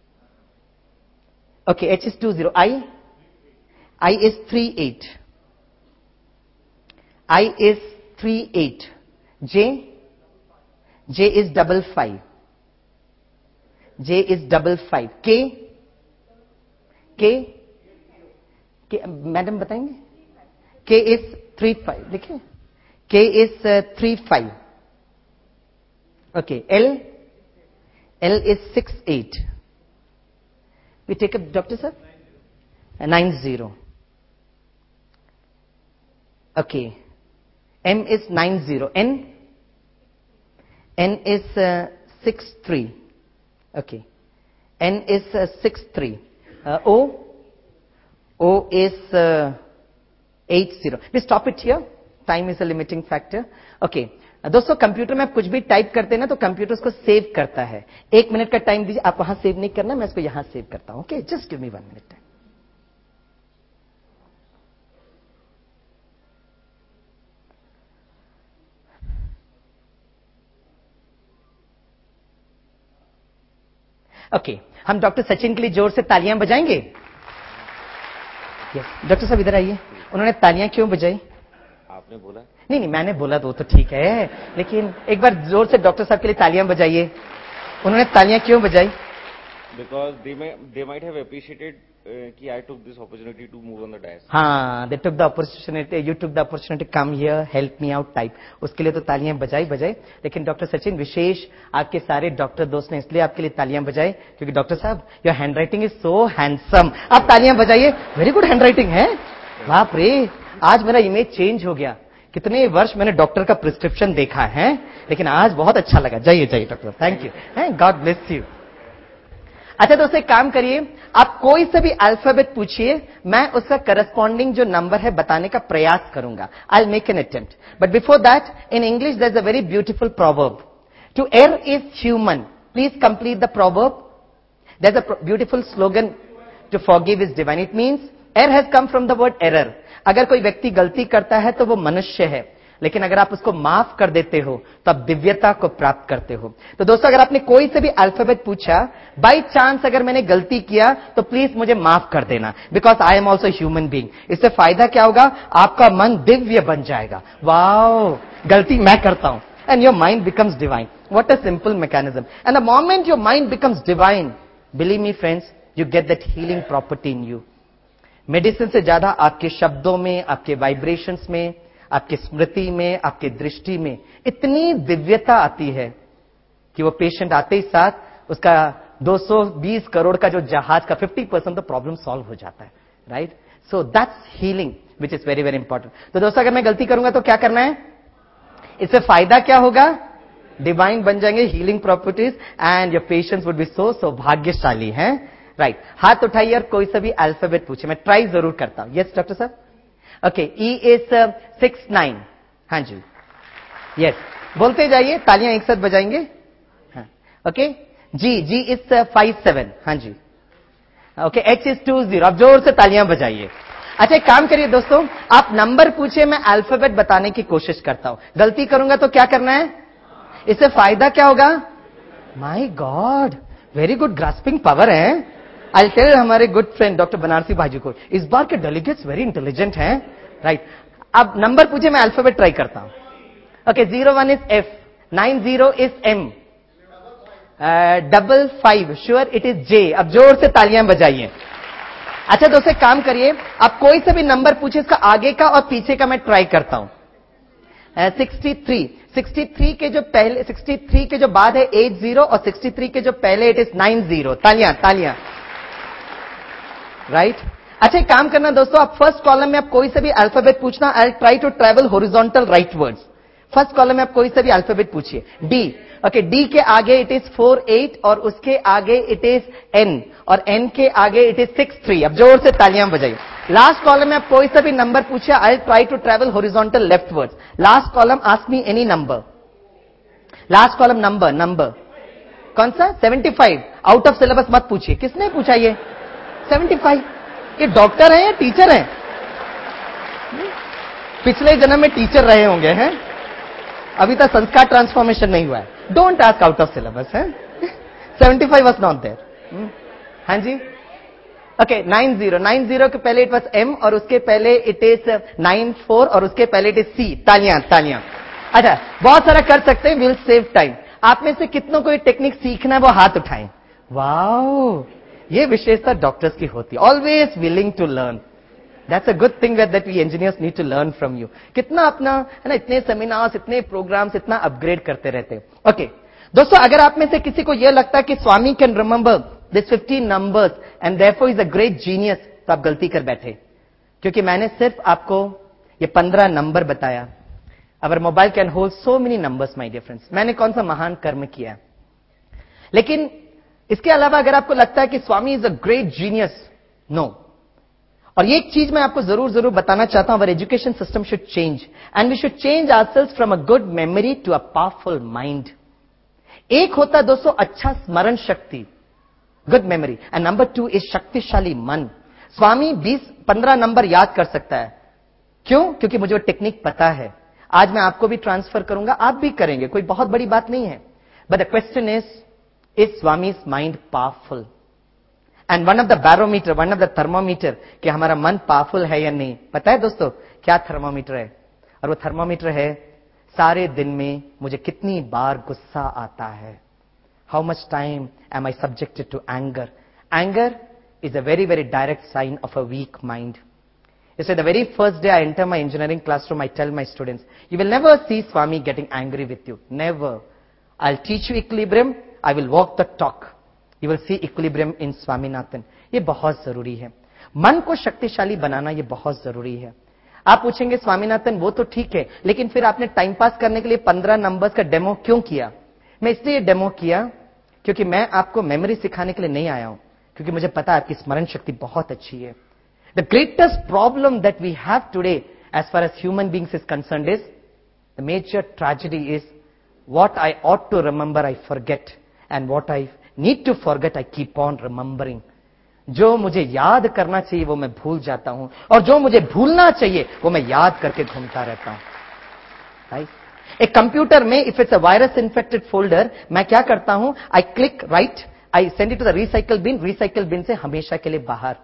Speaker 2: Okay, H is two zero. I, I is three eight. I is three eight. J, J is double five. J is double five. K, K, K, madam बताएंगे? K is three five. लिखिए। K is uh, three five. Okay, L, L is six eight. We take up, Doctor sir? Nine zero. Okay. M is nine zero. N, N is uh, six three. Okay. N is uh, six three. Uh, O, O is uh, eight zero. We stop it here. Time is a limiting factor. Okay. दोस्तों, computer में आप कुछ भी type करते हैं ना तो computer उसको सेव करता है। एक मिनट का टाइम दीजिए, आप वहां सेव नहीं करना, मैं इसको यहां सेव करता हूं। Okay, just give me one minute time. Okay, हम डॉक्टर सचिन के लिए जोर से तालियां बजाएंगे। यस, डॉक्टर साहब इधर आइए। उन्होंने तालियां क्यों बजाई?
Speaker 3: आपने बोला?
Speaker 2: नहीं नहीं, मैंने बोला तो तो ठीक है, लेकिन एक बार जोर से डॉक्टर साहब के लिए तालियां बजाइए। उन्होंने तालियां क्यों बजाई?
Speaker 3: Because they may they might have appreciated uh, कि I took this opportunity to move on the dais.
Speaker 2: हाँ, they took the opportunity, you took the opportunity to come here, help me out type. उसके लिए तो तालियां बजाई बजाई। लेकिन doctor Sachin, विशेष आपके सारे डॉक्टर दोस्त ने इसलिए आपके लिए तालियां बजाई क्योंकि डॉक्टर साहब, your handwriting is so handsome. आप तालियां बजाइए, वेरी गुड हैंड राइटिंग है। बाप रे, आज मेरा इमेज चेंज हो गया। कितने वर्ष मैंने डॉक्टर का प्रिस्क्रिप्शन देखा है, लेकिन आज बहुत अच्छा लगा। जाइए जाइए doctor, thank you, God bless you. अच्छा दोस्तों, एक काम करिए, आप कोई से भी अल्फाबेट पूछिए, मैं उसका करस्पॉन्डिंग जो नंबर है बताने का प्रयास करूंगा। I make an attempt, but before that in English there is a very beautiful proverb, to err is human. Please complete the proverb. There is a beautiful slogan, to forgive is divine. It means err has come from the word error. अगर कोई व्यक्ति गलती करता है तो वो मनुष्य है, लेकिन अगर आप उसको माफ कर देते हो तो आप दिव्यता को प्राप्त करते हो। तो दोस्तों, अगर आपने कोई से भी अल्फाबेट पूछा, बाय चांस अगर मैंने गलती किया तो प्लीज मुझे माफ कर देना, because I am also human being. इससे फायदा क्या होगा? आपका मन दिव्य बन जाएगा। वाओ, गलती मैं करता हूं and your mind becomes divine. What a simple mechanism. And the moment your mind becomes divine, believe me friends, you get that healing property in you. Medicine से ज्यादा आपके शब्दों में, आपके वाइब्रेशंस में, आपकी स्मृति में, आपकी दृष्टि में इतनी दिव्यता आती है कि वो पेशेंट आते ही साथ उसका दो सौ बीस करोड़ का जो जहाज का पचास परसेंट तो प्रॉब्लम सॉल्व हो जाता है, right? So that's healing which is very very important. तो दोस्तों, अगर मैं गलती करूंगा तो क्या करना है? इससे फायदा क्या होगा? डिवाइन बन जाएंगे, healing properties, and your patients would be so सौभाग्यशाली हैं, राइट? हाथ उठाइए और कोई सा भी अल्फाबेट पूछे, मैं ट्राई जरूर करता हूं. यस डॉक्टर साहब. Okay, E is six nine. हाँ जी, यस, बोलते जाइए, तालियां एक साथ बजाएंगे. हाँ, okay. G, G is five seven. हाँ जी. Okay, H is two zero. अब जोर से तालियां बजाइए. अच्छा, एक काम करिए दोस्तों, आप नंबर पूछिए, मैं अल्फाबेट बताने की कोशिश करता हूं. गलती करूंगा तो क्या करना है? इससे फायदा क्या होगा? My God, very good grasping power है. आई टेल हमारे गुड फ्रेंड डॉक्टर बनारसी भाई जी को, इस बार के डेलीगेट्स वेरी इंटेलिजेंट हैं, राइट? अब नंबर पूछिए, मैं अल्फाबेट ट्राई करता हूं. Okay, zero one is F, nine zero is M, double five sure it is J. अब जोर से तालियां बजाइए. अच्छा दोस्तों, एक काम करिए, आप कोई से भी नंबर पूछिए, इसका आगे का और पीछे का मैं ट्राई करता हूं. सिक्सटी थ्री, सिक्सटी थ्री के जो पहले, सिक्सटी थ्री के जो बाद है एट जीरो, और सिक्सटी थ्री के जो पहले इट इज नाइन जीरो. तालियां तालियां, राइट? अच्छा, एक काम करना दोस्तों, आप फर्स्ट कॉलम में आप कोई से भी अल्फाबेट पूछना. I try to travel horizontal rightwards. First column में आप कोई से भी अल्फाबेट पूछिए. डी. ओके, डी के आगे इट इज फोर एट, और उसके आगे इट इज एन, और एन के आगे इट इज सिक्स थ्री. अब जोर से तालियां बजाइए. लास्ट कॉलम में आप कोई सा भी नंबर पूछिए. I try to travel horizontal leftwards. Last column, ask me any number. Last column number, number कौन सा? Seventy five. Out of syllabus मत पूछिए. किसने पूछा ये सेवेंटी फाइव? ये डॉक्टर हैं या टीचर हैं? पिछले जन्म में टीचर रहे होंगे, हैं? अभी तक संस्कार ट्रांसफॉर्मेशन नहीं हुआ है. Don't ask out of syllabus, है? Seventy five was not there. हाँ जी. Okay, nine zero, nine zero के पहले इट वाज एम, और उसके पहले इट इज नाइन फोर, और उसके पहले इट इज सी. तालियां तालियां. अच्छा, बहुत सारा कर सकते हैं, विल सेव टाइम. आप में से कितनों को ये टेक्निक सीखना है वो हाथ उठाएं. वाओ, ये विशेषता डॉक्टर्स की होती है, always willing to learn. That's a good thing that we engineers need to learn from you. कितना अपना, है ना, इतने सेमिनार्स, इतने प्रोग्राम्स, इतना अपग्रेड करते रहते हैं. ओके दोस्तों, अगर आप में से किसी को यह लगता है कि Swami can remember this fifteen numbers and therefore is a great genius, तो आप गलती कर बैठे, क्योंकि मैंने सिर्फ आपको ये पंद्रह नंबर बताया. Our mobile can hold so many numbers my dear friends. मैंने कौन सा महान कर्म किया? लेकिन इसके अलावा अगर आपको लगता है कि Swami is a great genius, no. और ये एक चीज मैं आपको जरूर जरूर बताना चाहता हूं, our education system should change, and we should change ourselves from a good memory to a powerful mind. एक होता है दोस्तों अच्छा स्मरण शक्ति, good memory, and number two is शक्तिशाली मन. स्वामी बीस पंद्रह नंबर याद कर सकता है. क्यों? क्योंकि मुझे वो टेक्निक पता है. आज मैं आपको भी ट्रांसफर करूंगा, आप भी करेंगे, कोई बहुत बड़ी बात नहीं है. But the question is, is Swami's mind powerful? And one of the barometer, one of the thermometer कि हमारा मन पावरफुल है या नहीं, पता है दोस्तों क्या थर्मोमीटर है? और वो थर्मोमीटर है, सारे दिन में मुझे कितनी बार गुस्सा आता है. How much time am I subjected to anger? Anger is a very very direct sign of a weak mind. You say the very first day I enter my engineering classroom, I tell my students, you will never see Swami getting angry with you. Never. I'll teach you equilibrium. I will walk the talk. You will see equilibrium in Swaminathan. ये बहुत जरूरी है. मन को शक्तिशाली बनाना ये बहुत जरूरी है. आप पूछेंगे स्वामीनाथन वो तो ठीक है, लेकिन फिर आपने टाइम पास करने के लिए पंद्रह नंबर्स का डेमो क्यों किया? मैं इसलिए डेमो किया क्योंकि मैं आपको मेमोरी सिखाने के लिए नहीं आया हूं, क्योंकि मुझे पता है आपकी स्मरण शक्ति बहुत अच्छी है. The greatest problem that we have today as far as human beings is concerned is the major tragedy is what I ought to remember I forget, and what I need to forget I keep on remembering. जो मुझे याद करना चाहिए वो मैं भूल जाता हूं, और जो मुझे भूलना चाहिए वो मैं याद करके घूमता रहता हूं. राइट? एक कंप्यूटर में if it's a virus infected folder, मैं क्या करता हूं? I click right, I send it to the recycle bin, recycle bin से हमेशा के लिए बाहर.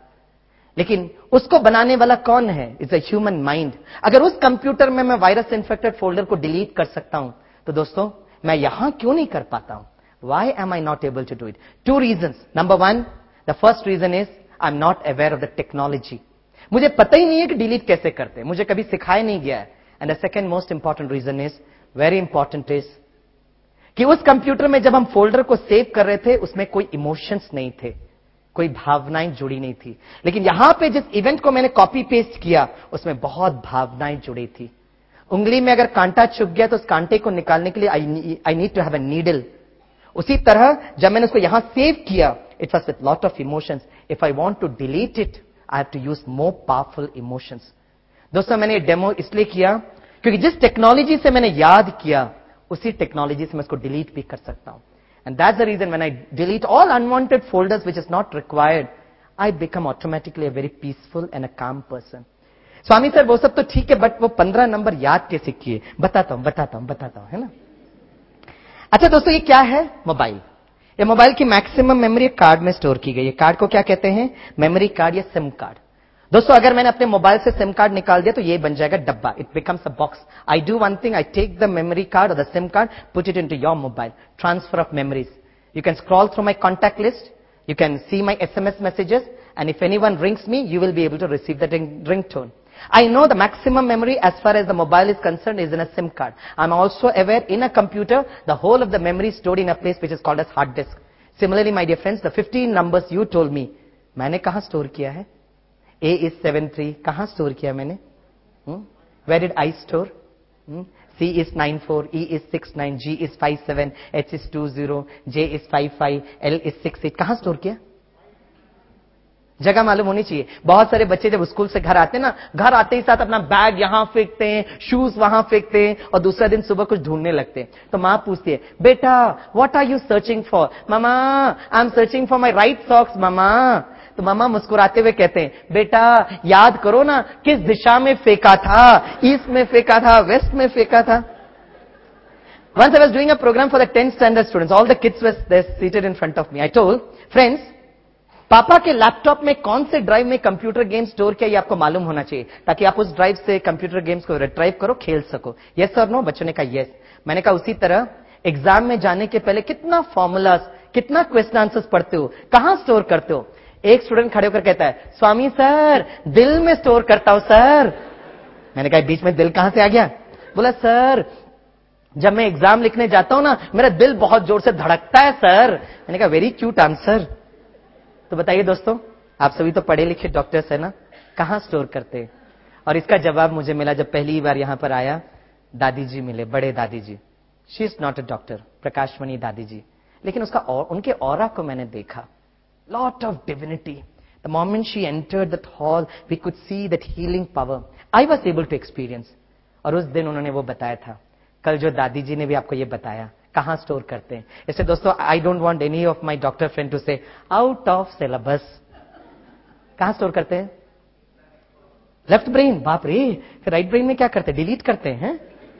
Speaker 2: लेकिन उसको बनाने वाला कौन है? It's a human mind. अगर उस कंप्यूटर में मैं वायरस इन्फेक्टेड फोल्डर को डिलीट कर सकता हूं, तो दोस्तों मैं यहां क्यों नहीं कर पाता हूं? Why am I not able to do it? Two reasons. Number one, the first reason is I'm not aware of the technology. मुझे पता ही नहीं है कि डिलीट कैसे करते हैं, मुझे कभी सिखाया नहीं गया है. And the second most important reason is, very important is, कि उस कंप्यूटर में जब हम फोल्डर को सेव कर रहे थे उसमें कोई इमोशंस नहीं थे, कोई भावनाएं जुड़ी नहीं थी। लेकिन यहां पे जिस इवेंट को मैंने कॉपी पेस्ट किया उसमें बहुत भावनाएं जुड़ी थी। उंगली में अगर कांटा चुभ गया तो उस कांटे को निकालने के लिए I need to have a needle. उसी तरह जब मैंने उसको यहां सेव किया, it was with lot of emotions. If I want to delete it, I have to use more powerful emotions. दोस्तों, मैंने ये डेमो इसलिए किया क्योंकि जिस टेक्नोलॉजी से मैंने याद किया उसी टेक्नोलॉजी से मैं इसको डिलीट भी कर सकता हूं। And that's the reason when I delete all unwanted folders which is not required, I become automatically a very peaceful and a calm person. Swami sir, वो सब तो ठीक है, बट वो पंद्रह नंबर याद कैसे किए? बताता हूं बताता हूं बताता हूं, है ना। अच्छा दोस्तों, ये क्या है? मोबाइल। ये मोबाइल की मैक्सिमम मेमोरी कार्ड में स्टोर की गई है। कार्ड को क्या कहते हैं? मेमोरी कार्ड या सिम कार्ड। दोस्तों, अगर मैंने अपने मोबाइल से सिम कार्ड निकाल दिया तो ये बन जाएगा डब्बा। It becomes a box. I do one thing, I take the memory card और the SIM card, put it into your mobile, transfer of memories. You can scroll through my contact list, you can see my S M S messages, and if anyone rings me, you will be able to receive the ring, ringtone. I know the maximum memory as far as the mobile is concerned is in a SIM card. I'm also aware in a computer, the whole of the memory is stored in a place which is called as hard disk. Similarly, my dear friends, the fifteen numbers you told me, मैंने कहाँ store किया है? A is seven three, कहाँ store किया मैंने? Hmm? Where did I store? Hmm? C is nine four, E is six nine, G is five seven, H is two zero, J is five five, L is six eight. कहां store किया? जगह मालूम होनी चाहिए। बहुत सारे बच्चे जब स्कूल से घर आते हैं ना, घर आते ही साथ अपना बैग यहां फेंकते हैं, शूज वहां फेंकते हैं और दूसरा दिन सुबह कुछ ढूंढने लगते हैं। तो मां पूछती है, बेटा what are you searching for? Mama I am searching for my right socks mama. तो मामा मुस्कुराते हुए कहते हैं, बेटा याद करो ना किस दिशा में फेंका था, ईस्ट में फेंका था, वेस्ट में फेंका था। Once I was doing a program for the tenth standard students, all the kids were there seated in front of me. I told, friends, पापा के लैपटॉप में कौन से ड्राइव में कंप्यूटर गेम स्टोर किया ये आपको मालूम होना चाहिए, ताकि आप उस ड्राइव से कंप्यूटर गेम्स को रिट्राइव करो, खेल सको। यस और नो? बच्चों ने कहा यस। मैंने कहा उसी तरह एग्जाम में जाने के पहले कितना फॉर्मूलाज, कितना क्वेश्चन आंसर्स पढ़ते हो, कहां स्टोर करते हो? एक स्टूडेंट खड़े होकर कहता है, स्वामी सर दिल में स्टोर करता हूं सर। मैंने कहा बीच में दिल कहां से आ गया? बोला सर जब मैं एग्जाम लिखने जाता हूं ना मेरा दिल बहुत जोर से धड़कता है सर। मैंने कहा वेरी क्यूट आंसर। तो बताइए दोस्तों, आप सभी तो पढ़े लिखे डॉक्टर्स है ना, कहां स्टोर करते हैं? और इसका जवाब मुझे मिला जब पहली बार यहां पर आया, दादी जी मिले, बड़े Dadi ji. She is not a doctor, Prakashmani Dadi ji, लेकिन उसका और, उनके ऑरा को मैंने देखा, lot of divinity. The moment she entered that hall we could see that healing power. I was able to experience. और उस दिन उन्होंने वो बताया था, कल जो दादी जी ने भी आपको ये बताया, कहां स्टोर करते हैं। इससे दोस्तों, I don't want any of my doctor friend to say out of syllabus. कहां स्टोर करते हैं? Left brain. बाप रे, फिर राइट ब्रेन में क्या करते हैं? डिलीट करते हैं।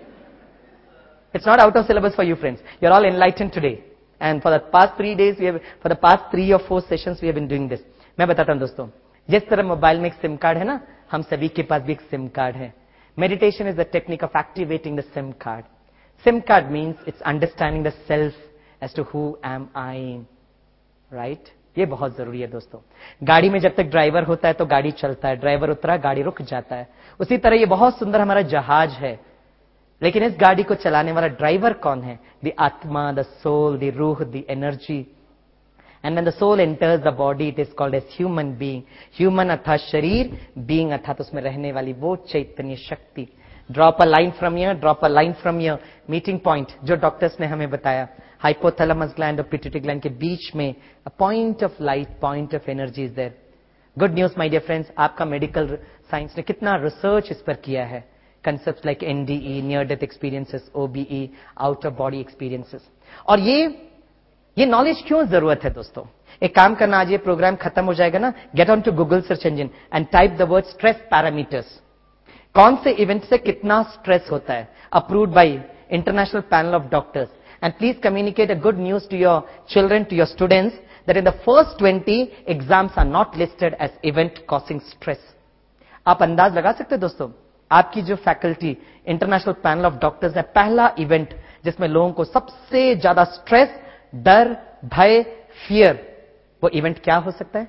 Speaker 2: It's not out of syllabus for you friends, you are all enlightened today and for the past three days we have, for the past three और four sessions we have been doing this. मैं बताता हूं दोस्तों, जिस तरह mobile में एक SIM card है ना, हम सभी के पास भी एक सिम कार्ड है। Meditation is the technique of activating the SIM card. SIM card means it's understanding the self as to who am I, right? ये बहुत जरूरी है दोस्तों। गाड़ी में जब तक ड्राइवर होता है तो गाड़ी चलता है, ड्राइवर उतरा गाड़ी रुक जाता है। उसी तरह ये बहुत सुंदर हमारा जहाज है, लेकिन इस गाड़ी को चलाने वाला ड्राइवर कौन है? द आत्मा, द सोल, द रूह, the energy. And when the soul enters the body, it is called as human being. Human अर्थात शरीर, being अर्थात उसमें रहने वाली वो चैतन्य शक्ति। Drop a line from here, drop a line from here. Meeting point जो डॉक्टर्स ने हमें बताया, hypothalamus gland और pituitary gland के बीच में a point of light, point of energy is there. Good news, my dear friends, आपका medical science ने कितना रिसर्च इस पर किया है। Concepts like N D E, near death experiences, O B E, out of body experiences. और ये ये नॉलेज क्यों जरूरत है दोस्तों? एक काम करना, आज ये प्रोग्राम खत्म हो जाएगा ना, get on to Google search engine and type the word stress parameters. कौन से इवेंट से कितना स्ट्रेस होता है, approved by international panel of doctors. And please communicate a good news to your children, to your students, that in the first twenty exams are not listed as event causing stress. आप अंदाज लगा सकते हैं दोस्तों, आपकी जो faculty international panel of doctors है, पहला इवेंट जिसमें लोगों को सबसे ज्यादा स्ट्रेस, डर, भय, फियर, वो इवेंट क्या हो सकता है?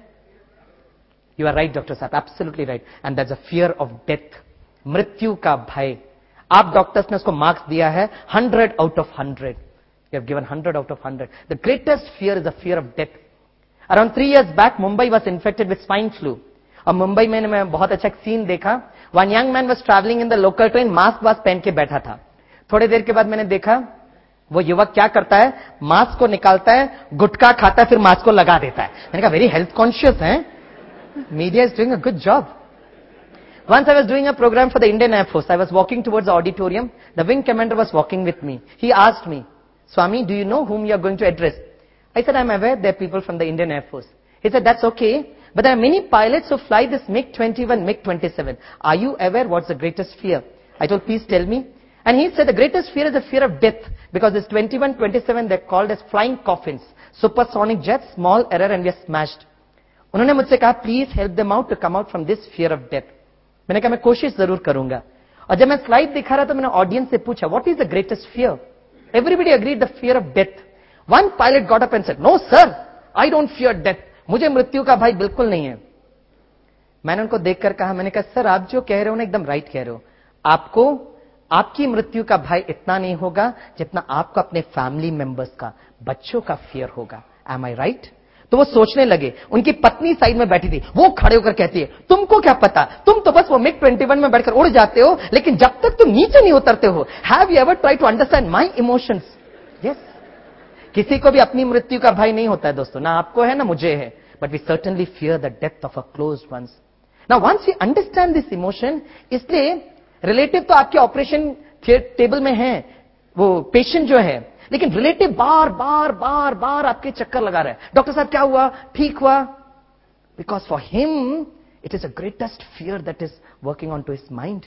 Speaker 2: यू आर राइट डॉक्टर साहब, absolutely right, and that's a fear of death, मृत्यु का भय। आप डॉक्टर्स ने उसको मार्क्स दिया है hundred out of hundred. You have given one hundred out of one hundred. The greatest fear is the fear of death. Around three years back, Mumbai was infected with swine flu. और मुंबई में मैं बहुत अच्छा scene देखा. One young man was traveling in the local train, mask वास्क पहन के बैठा था. थोड़ी देर के बाद मैंने देखा वो युवक क्या करता है, मास्क को निकालता है, गुटखा खाता है, फिर मास्क को लगा देता है. मैंने कहा वेरी हेल्थ कॉन्शियस है. Media is doing a good job. Once I was doing a program for the Indian Air Force. I was walking towards the auditorium. The wing commander was walking with me. He asked me, Swami, do you know whom you are going to address? I said, I'm aware there are people from the Indian Air Force. He said, that's okay. But there are many pilots who fly this MiG twenty-one, MiG twenty-seven. Are you aware what's the greatest fear? I told, please tell me. And he said, the greatest fear is the fear of death. Because this twenty-one, twenty-seven, they're called as flying coffins. Supersonic jets, small error and we are smashed. उन्होंने मुझसे कहा, please help them out to come out from this fear of death. मैंने कहा मैं कोशिश जरूर करूंगा. और जब मैं स्लाइड दिखा रहा तो मैंने ऑडियंस से पूछा, what is the greatest fear? Everybody agreed the fear of death. One pilot got up and said, no sir, I don't fear death. मुझे मृत्यु का भय बिल्कुल नहीं है. मैंने उनको देखकर कहा, मैंने कहा सर आप जो कह रहे हो ना एकदम राइट कह रहे हो. आपको आपकी मृत्यु का भय इतना नहीं होगा जितना आपको अपने फैमिली मेंबर्स का, बच्चों का फियर होगा. Am I right? तो वो सोचने लगे. उनकी पत्नी साइड में बैठी थी. वो खड़े होकर कहती है, तुमको क्या पता, तुम तो बस वो मिग ट्वेंटी वन में बैठकर उड़ जाते हो, लेकिन जब तक तुम नीचे नहीं उतरते हो. Have you ever try to understand my emotions? Yes. किसी को भी अपनी मृत्यु का भय नहीं होता है दोस्तों, ना आपको है ना मुझे है. But we certainly fear the death of a closed ones. Now once you understand this emotion, इसलिए रिलेटिव तो आपके ऑपरेशन टेबल में है, वो पेशेंट जो है, लेकिन रिलेटिव बार बार बार बार आपके चक्कर लगा रहा है. डॉक्टर साहब क्या हुआ, ठीक हुआ? Because for him it is a greatest fear that is working on to his mind.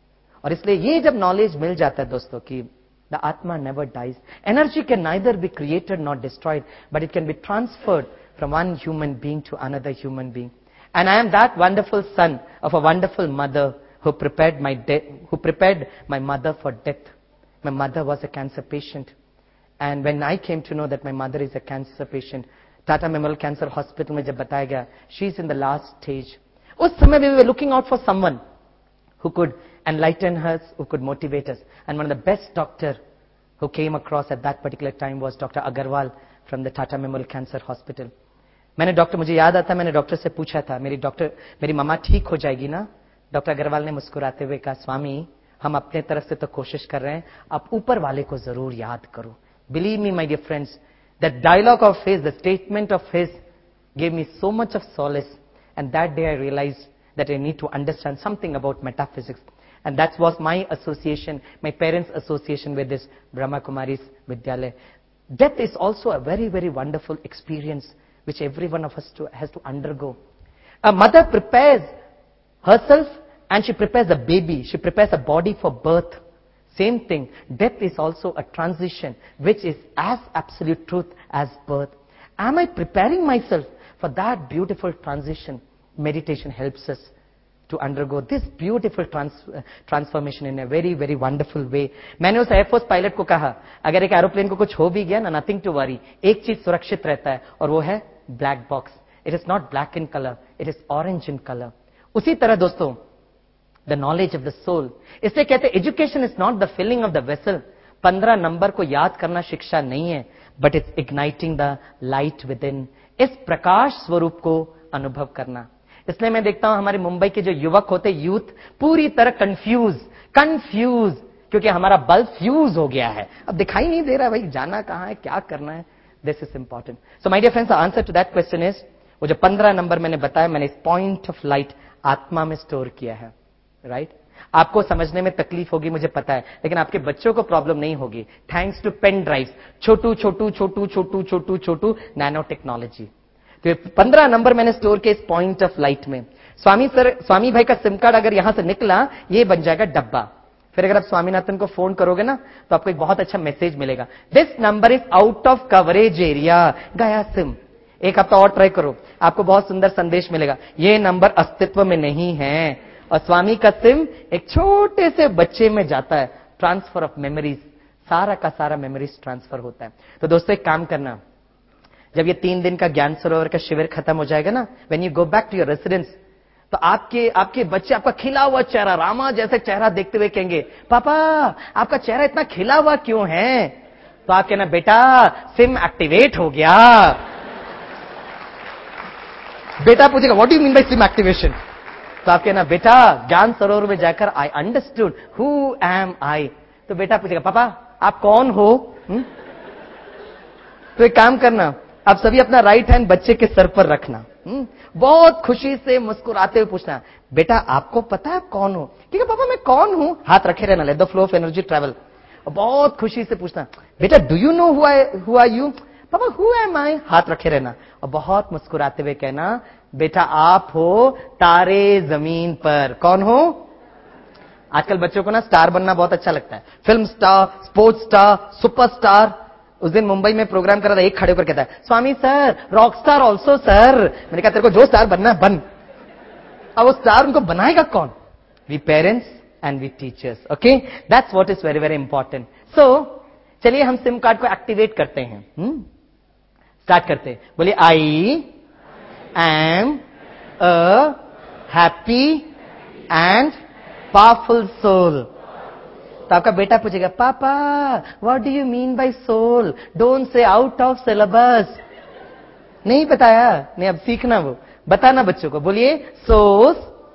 Speaker 2: और इसलिए ये जब नॉलेज मिल जाता है दोस्तों कि द आत्मा never dies, energy can neither be created not destroyed, but it can be transferred from one human being to another human being. And I am that wonderful son of a wonderful mother who prepared my de- who prepared my mother for death. My mother was a cancer patient. And when I came to know that my mother is a cancer patient, Tata Memorial Cancer Hospital में जब बताया गया, she is in the last stage. उस समय we were looking out for someone who could enlighten us, who could motivate us. And one of the best doctor who came across at that particular time was Doctor Agarwal from the Tata Memorial Cancer Hospital. मैंने doctor, मुझे याद आता, मैंने doctor से पूछा था, मेरी doctor, मेरी मम्मा ठीक हो जाएगी ना? डॉक्टर अग्रवाल ने मुस्कुराते हुए कहा, स्वामी हम अपने तरफ से तो कोशिश कर रहे हैं, आप ऊपर वाले को जरूर याद करो. Believe me, my dear friends, that dialogue of his, the statement of his gave me so much of solace. And that day I realized that I need to understand something about metaphysics. And that was my association, my parents' association with this Brahma Kumaris Vidyalaya. Death is also a very, very wonderful experience which every one of us to, has to undergo. A mother prepares herself and she prepares the baby. She prepares a body for birth. Same thing. Death is also a transition which is as absolute truth as birth. Am I preparing myself for that beautiful transition? Meditation helps us to undergo this beautiful trans, uh, transformation in a very, very wonderful way. मैंने उस air force pilot को कहा, अगर एक aeroplane को कुछ हो भी गया ना, नथिंग टू वरी, एक चीज सुरक्षित रहता है और वो है black box. It is not black in colour, it is orange in colour. उसी तरह दोस्तों, the knowledge of the soul, इसलिए कहते हैं education is not the filling of the vessel. पंद्रह नंबर को याद करना शिक्षा नहीं है, but it's igniting the light within. इस प्रकाश स्वरूप को अनुभव करना. इसलिए मैं देखता हूं हमारे मुंबई के जो युवक होते, यूथ, पूरी तरह कंफ्यूज कंफ्यूज क्योंकि हमारा बल्ब फ्यूज हो गया है. अब दिखाई नहीं दे रहा भाई, जाना कहां है, क्या करना है. This is important. So my dear friends, answer to that question is, वो जो पंद्रह नंबर मैंने बताया, मैंने इस पॉइंट ऑफ लाइट आत्मा में स्टोर किया है. Right right? आपको समझने में तकलीफ होगी मुझे पता है, लेकिन आपके बच्चों को प्रॉब्लम नहीं होगी, थैंक्स टू पेन ड्राइव्स, छोटू छोटू छोटू छोटू छोटू छोटू नैनो टेक्नोलॉजी. तो पंद्रह नंबर मैंने स्टोर किया इस पॉइंट ऑफ लाइट में. स्वामी सर, स्वामी भाई का सिम कार्ड अगर यहां से निकला, ये बन जाएगा डब्बा. फिर अगर आप स्वामीनाथन को फोन करोगे ना, तो आपको एक बहुत अच्छा मैसेज मिलेगा, this number is out of coverage area, गया सिम. एक हफ्ता और ट्राई करो, आपको बहुत सुंदर संदेश मिलेगा, ये नंबर अस्तित्व में नहीं है. और स्वामी का सिम एक छोटे से बच्चे में जाता है. ट्रांसफर ऑफ मेमोरीज, सारा का सारा मेमोरीज ट्रांसफर होता है. तो दोस्तों एक काम करना, जब ये तीन दिन का ज्ञान सरोवर का शिविर खत्म हो जाएगा ना, when you go back to your residence, तो आपके आपके बच्चे आपका खिला हुआ चेहरा, रामा जैसे चेहरा देखते हुए कहेंगे, पापा आपका चेहरा इतना खिला हुआ क्यों है? तो आप कहना बेटा सिम एक्टिवेट हो गया। बेटा पूछेगा what do you mean by SIM activation, तो आप कहना बेटा ज्ञान सरोवर में जाकर I understood who am I. तो बेटा पूछेगा पापा आप कौन हो? हुँ? तो एक काम करना, आप सभी अपना राइट हैंड बच्चे के सर पर रखना, हुँ? बहुत खुशी से मुस्कुराते हुए पूछना बेटा आपको पता है आप कौन हो? ठीक है पापा मैं कौन हूं? हाथ रखे रहना, let the flow of energy travel. और बहुत खुशी से पूछना बेटा do you know who are you? Papa who am I? हाथ रखे रहना और बहुत मुस्कुराते हुए कहना बेटा आप हो तारे जमीन पर। कौन हो? आजकल बच्चों को ना स्टार बनना बहुत अच्छा लगता है, film star, sports star, superstar. उस दिन मुंबई में प्रोग्राम कर रहा था, एक खड़े होकर कहता है Swami sir rock star also sir. मैंने कहा तेरे को जो स्टार बनना है बन। अब वो स्टार उनको बनाएगा कौन? We parents and we teachers. Okay, that's what is very very important. So चलिए हम सिम कार्ड को एक्टिवेट करते हैं। स्टार्ट करते हैं, बोलिए I am a happy and powerful soul. तो आपका बेटा पूछेगा papa what do you mean by soul? Don't say out of syllabus. नहीं बताया? नहीं, अब सीखना, वो बताना बच्चों को। बोलिए सोर्स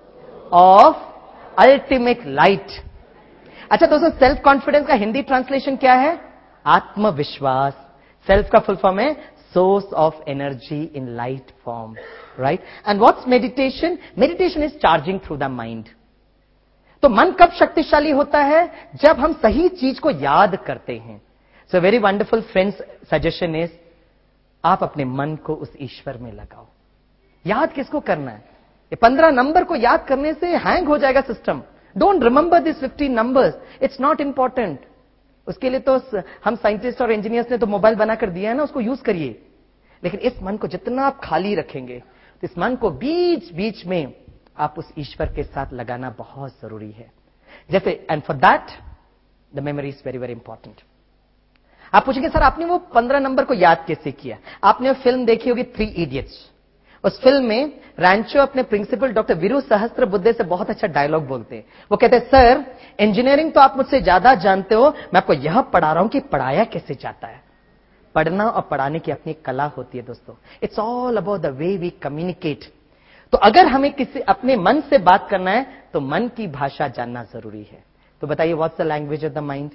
Speaker 2: ऑफ अल्टीमेट लाइट। अच्छा दोस्तों, सेल्फ कॉन्फिडेंस का हिंदी ट्रांसलेशन क्या है? आत्मविश्वास। सेल्फ का फुल फॉर्म है source of energy in light form, right? And what's meditation? Meditation is charging through the mind. तो मन कब शक्तिशाली होता है? जब हम सही चीज को याद करते हैं। So very wonderful friends suggestion is आप अपने मन को उस ईश्वर में लगाओ। याद किसको करना है? ये पंद्रह नंबर को याद करने से हैंग हो जाएगा system. Don't remember this fifteen numbers, it's not important. उसके लिए तो हम साइंटिस्ट और इंजीनियर्स ने तो मोबाइल बनाकर दिया है ना, उसको यूज करिए। लेकिन इस मन को जितना आप खाली रखेंगे तो इस मन को बीच बीच में आप उस ईश्वर के साथ लगाना बहुत जरूरी है। जैसे and for that the memory is very very important. आप पूछेंगे सर आपने वो पंद्रह नंबर को याद कैसे किया? आपने फिल्म देखी होगी थ्री इडियट्स। उस फिल्म में रैंचो अपने प्रिंसिपल डॉक्टर वीरू सहस्त्रबुद्धे से बहुत अच्छा डायलॉग बोलते हैं। वो कहते हैं सर इंजीनियरिंग तो आप मुझसे ज्यादा जानते हो, मैं आपको यह पढ़ा रहा हूं कि पढ़ाया कैसे जाता है। पढ़ना और पढ़ाने की अपनी कला होती है दोस्तों। It's all about the way we communicate. तो अगर हमें किसी अपने मन से बात करना है तो मन की भाषा जानना जरूरी है। तो बताइए what's the language of the mind?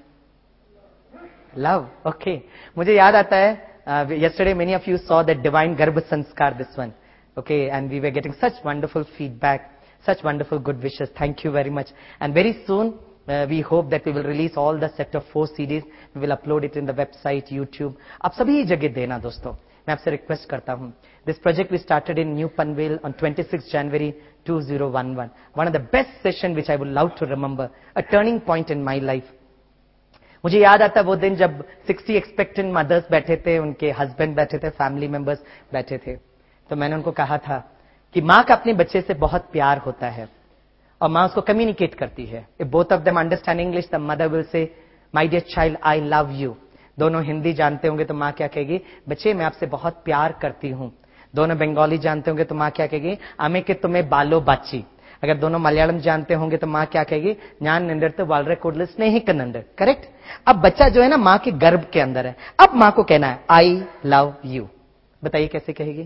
Speaker 2: Love. Okay, मुझे याद आता है yesterday many of you saw that divine गर्भ संस्कार, this one, okay, and we were getting such wonderful feedback, such wonderful good wishes. Thank you very much. And very soon uh, we hope that we will release all the set of four C Ds. We will upload it in the website, YouTube. आप सभी जगह देना दोस्तों, मैं आपसे request करता हूं। This project we started in New Panvel on twenty-sixth January two thousand eleven. One of the best session which I would love to remember, a turning point in my life. मुझे याद आता वो दिन जब साठ expectant mother's बैठे थे, उनके हस्बैंड बैठे थे, फैमिली मेंबर्स बैठे थे। तो मैंने उनको कहा था कि मां का अपने बच्चे से बहुत प्यार होता है और मां उसको कम्युनिकेट करती है। If both of them understand English, the mother will say my dear child I love you. दोनों हिंदी जानते होंगे तो मां क्या कहेगी? बच्चे मैं आपसे बहुत प्यार करती हूं। दोनों बंगाली जानते होंगे तो मां क्या कहेगी? आमे के तुम्हें बालो बाची। अगर दोनों मलयालम जानते होंगे तो मां क्या कहेगी? ज्ञान निंदर तो वालरे कोडल स्नेही कनंदर। करेक्ट? अब बच्चा जो है ना मां के गर्भ के अंदर है, अब मां को कहना है आई लव यू। बताइए कैसे कहेगी?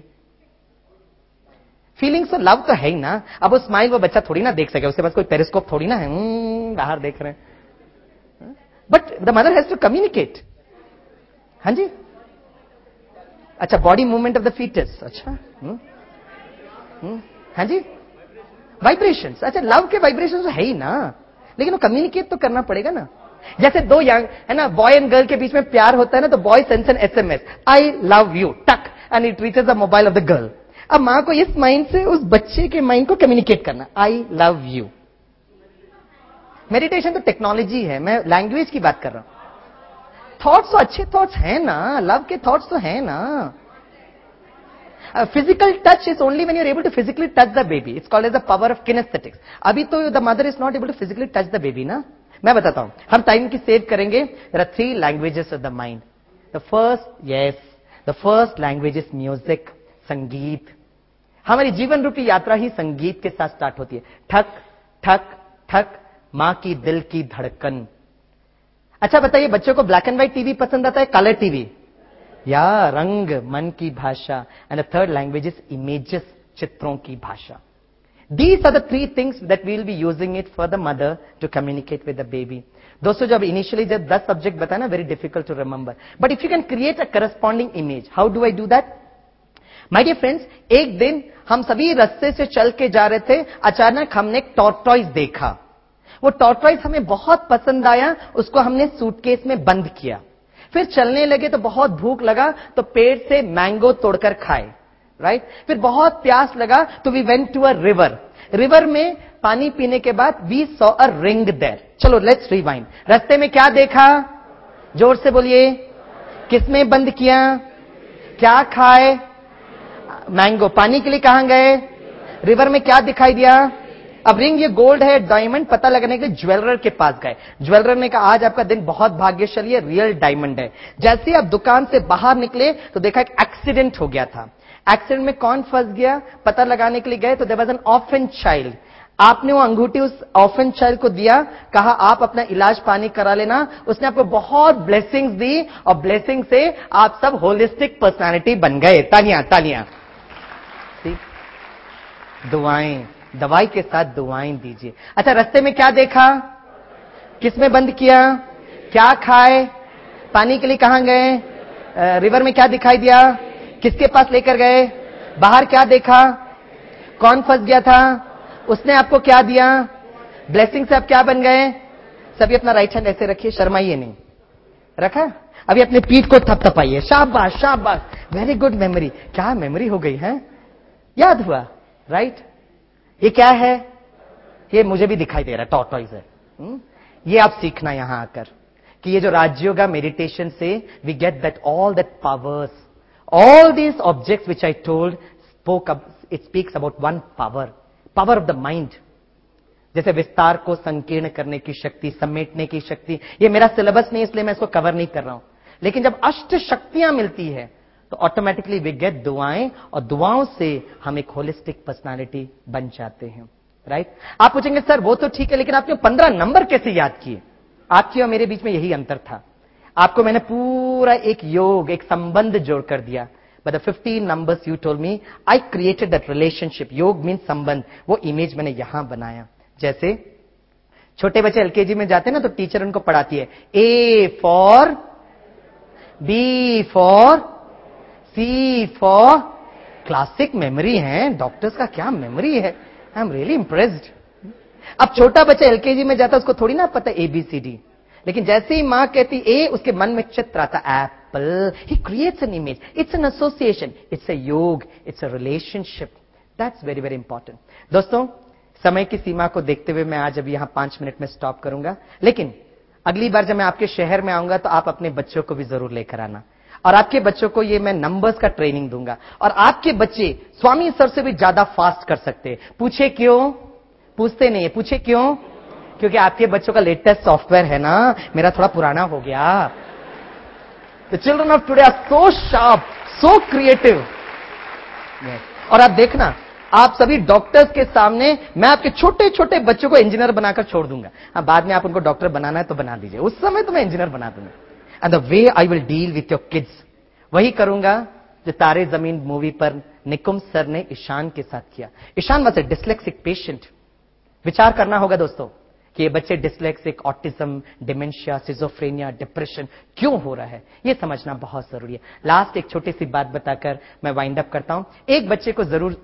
Speaker 2: फीलिंग्स तो लव तो है ही ना। अब वो स्माइल वो बच्चा थोड़ी ना देख सके, उसके पास कोई पेरिस्कोप थोड़ी ना है, बाहर देख रहे हैं। But the mother has to communicate. हाँ जी, अच्छा body movement of the foetus. अच्छा हुँ? हुँ? हाँ जी, वाइब्रेशंस। अच्छा लव के वाइब्रेशंस है ही ना, लेकिन वो कम्युनिकेट तो करना पड़ेगा ना। जैसे दो यंग है ना, बॉय एंड गर्ल के बीच में प्यार होता है ना, तो boy sends an SMS I love you टक and it reaches the mobile of the girl. अब मां को इस माइंड से उस बच्चे के माइंड को कम्युनिकेट करना, आई लव यू। मेडिटेशन तो टेक्नोलॉजी है, मैं लैंग्वेज की बात कर रहा हूं। थॉट्स तो अच्छे थॉट्स हैं ना, लव के थॉट्स तो हैं ना। Physical touch is only when you are able to physically touch the baby, it's called as the power of kinesthetics. अभी तो the mother is not able to physically touch the baby ना। मैं बताता हूं, हम टाइम की save करेंगे। There are three languages of the mind. The first, yes, the first language is music, संगीत। हमारी जीवन रूपी यात्रा ही संगीत के साथ स्टार्ट होती है। ठक ठक ठक, मां की दिल की धड़कन। अच्छा बताइए, बच्चों को ब्लैक एंड व्हाइट टीवी पसंद आता है, कलर टीवी? या रंग मन की भाषा। And the third language is images, चित्रों की भाषा। These are the three things that we will be using it for the mother to communicate with the baby. दोस्तों जब इनिशियली जब दस सब्जेक्ट बताया ना, very difficult to remember, but if you can create a corresponding image, how do I do that? My dear friends, एक दिन हम सभी रास्ते से चल के जा रहे थे, अचानक हमने एक टॉर्टॉइस देखा। वो टॉर्टॉइस हमें बहुत पसंद आया, उसको हमने सूटकेस में बंद किया। फिर चलने लगे तो बहुत भूख लगा, तो पेड़ से मैंगो तोड़कर खाए, राइट right? फिर बहुत प्यास लगा तो we went to a river. River में पानी पीने के बाद we saw a ring there. चलो लेट्स रिवाइंड। रास्ते में क्या देखा? जोर से बोलिए। किसमें बंद किया? क्या खाए? मैंगो। पानी के लिए कहां गए? रिवर में क्या दिखाई दिया? अब रिंग, ये गोल्ड है, डायमंड, पता लगने के लिए ज्वेलर के पास गए। ज्वेलर ने कहा आज आपका दिन बहुत भाग्यशाली है, रियल डायमंड है। जैसे ही आप दुकान से बाहर निकले तो देखा एक एक्सीडेंट हो गया था। एक्सीडेंट में कौन फंस गया पता लगाने के लिए गए तो there was an orphan child. आपने वो अंगूठी उस ऑर्फन चाइल्ड को दिया, कहा आप अपना इलाज पानी करा लेना। उसने आपको बहुत ब्लेसिंग्स दी और ब्लेसिंग से आप सब होलिस्टिक पर्सनालिटी बन गए। तालियां तालियां। दुआएं, दवाई के साथ दुआएं दीजिए। अच्छा, रास्ते में क्या देखा? किसमें बंद किया? क्या खाए? पानी के लिए कहां गए? रिवर में क्या दिखाई दिया? किसके पास लेकर गए? बाहर क्या देखा? कौन फंस गया था? उसने आपको क्या दिया? ब्लेसिंग से आप क्या बन गए? सभी अपना राइट हैंड ऐसे रखिए, शर्माइए नहीं। रखा? अभी अपने पीठ को थपथपाइए। शाबाश शाबाश, वेरी गुड मेमोरी। क्या मेमोरी हो गई है, याद हुआ, राइट right? ये क्या है? ये मुझे भी दिखाई दे रहा है, टॉर्टॉइस है। हुँ? ये आप सीखना यहां आकर कि ये जो राजयोगा मेडिटेशन से we get that all that powers, all these objects which I told spoke up, it speaks about one power, power of the mind. जैसे विस्तार को संकीर्ण करने की शक्ति, समेटने की शक्ति। ये मेरा सिलेबस नहीं इसलिए मैं इसको कवर नहीं कर रहा हूं, लेकिन जब अष्ट शक्तियां मिलती है तो ऑटोमेटिकली वी गेट दुआएं, और दुआओं से हम एक होलिस्टिक पर्सनालिटी बन जाते हैं, राइट right? आप पूछेंगे सर वो तो ठीक है, लेकिन आपने पंद्रह नंबर कैसे याद किए? आपकी और मेरे बीच में यही अंतर था। आपको मैंने पूरा एक योग, एक संबंध जोड़कर दिया, but the fifteen numbers you told me, I created that relationship. योग मीन संबंध, वो इमेज मैंने यहां बनाया। जैसे छोटे बच्चे एलकेजी में जाते हैं ना, तो टीचर उनको पढ़ाती है, A for, B for, C for. Classic memory है, डॉक्टर्स का क्या मेमोरी है, आई एम रियली इंप्रेस्ड। अब छोटा बच्चा एलकेजी में जाता है, उसको थोड़ी ना पता एबीसीडी, लेकिन जैसे ही मां कहती ए, उसके मन में चित्र आता, apple. He creates an image, it's an association, it's a yoga, it's a relationship. That's very very important. दोस्तों, समय की सीमा को देखते हुए मैं आज अभी यहां पांच मिनट में स्टॉप करूंगा, लेकिन अगली बार जब मैं आपके शहर में आऊंगा तो आप अपने बच्चों को भी जरूर लेकर आना, और आपके बच्चों को ये मैं नंबर्स का ट्रेनिंग दूंगा, और आपके बच्चे स्वामी सर से भी ज्यादा फास्ट कर सकते हैं। पूछे क्यों? पूछते नहीं है, पूछे क्यों? क्योंकि आपके बच्चों का लेटेस्ट सॉफ्टवेयर है ना, मेरा थोड़ा पुराना हो गया। The children of today are so sharp, so creative. और आप देखना, आप सभी डॉक्टर्स के सामने मैं आपके छोटे छोटे बच्चों को इंजीनियर बनाकर छोड़ दूंगा। हाँ, बाद में आप उनको डॉक्टर बनाना है तो बना दीजिए, उस समय तो मैं इंजीनियर बना दूंगा। And the way I will deal with your kids, वही करूंगा जो तारे जमीन मूवी पर निकुंज सर ने ईशान के साथ किया। Ishaan was a dyslexic patient. विचार करना होगा दोस्तों कि ये बच्चे dyslexic, autism, dementia, schizophrenia, depression क्यों हो रहा है, ये समझना बहुत जरूरी है। लास्ट एक छोटी सी बात बताकर मैं वाइंड अप करता हूं। एक बच्चे को जरूर,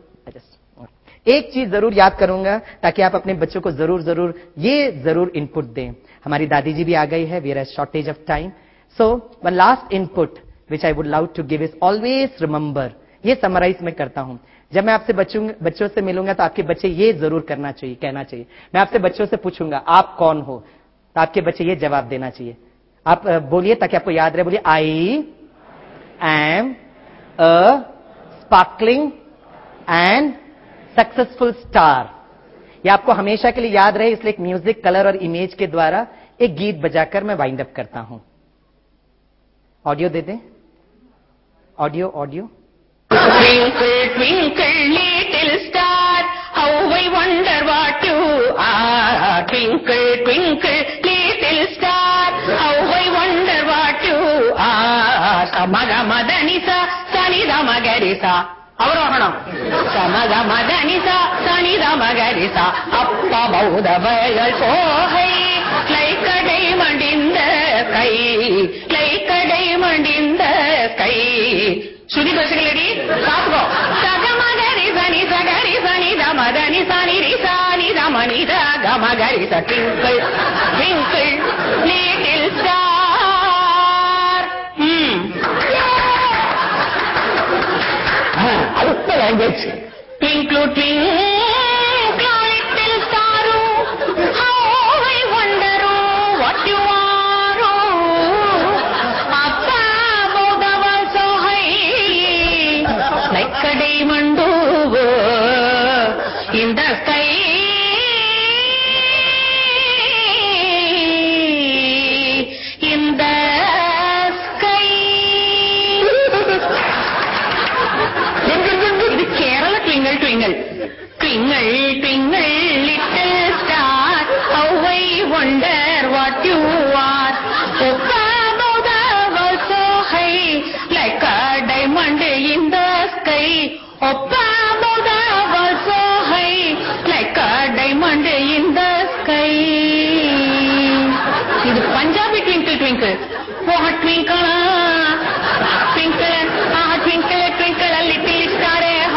Speaker 2: एक चीज जरूर याद करूंगा ताकि आप अपने बच्चों को जरूर जरूर ये जरूर इनपुट दें। हमारी दादी जी भी आ गई है, we are at shortage of time, so one last input which I would love to give is always remember. ये समराइज मैं करता हूं, जब मैं आपसे बच्चों बच्चों से मिलूंगा तो आपके बच्चे ये जरूर करना चाहिए, कहना चाहिए। मैं आपसे बच्चों से पूछूंगा आप कौन हो, तो आपके बच्चे ये जवाब देना चाहिए। आप बोलिए ताकि आपको याद रहे, बोलिए I am a sparkling and successful star. ये आपको हमेशा के लिए याद रहे, इसलिए एक म्यूजिक, कलर और इमेज के द्वारा एक गीत बजाकर मैं वाइंड अप करता हूं। ऑडियो दे दें, audio audio.
Speaker 4: Twinkle, twinkle, little star, how I wonder what you are. Twinkle, twinkle, little star, how I ಮಗ ಮದನಿಸ ಸನಿದ ಮಗರಿಸ ಅವರೋಹಣಂ ಸಮಗ ಮದನಿಸ ಸನಿದ ಮಗರಿಸ ಅಪ್ಪ ಬೌದ ಬಯಲ್ so high like diamond in the sky like diamond in the sky ಸುದಿ ದೋಷಗಳಡಿ ಕಾತ್ಕೋ ಸಗ ಮಗರಿ ಸನಿ ಸಗರಿ ಸನಿ the Madani ಸನಿ ರಿ ಸನಿ ದ ಮನಿ ದ ಗ ಮಗರಿ ಸ twinkle twinkle little star hmm அடுத்த language twinkle twinkle little star how I wonder what you are up above the so high like a diamond in the sky in the sky Twinkle, twinkle, twinkle, twinkle, little star, how I wonder what you are. Oh, above the world so high, like a diamond in the sky. Oh, above the world so high, like a diamond in the sky. This is Punjabi twinkle, twinkle. Oh, twinkle, twinkle, ah, twinkle, twinkle, a little star.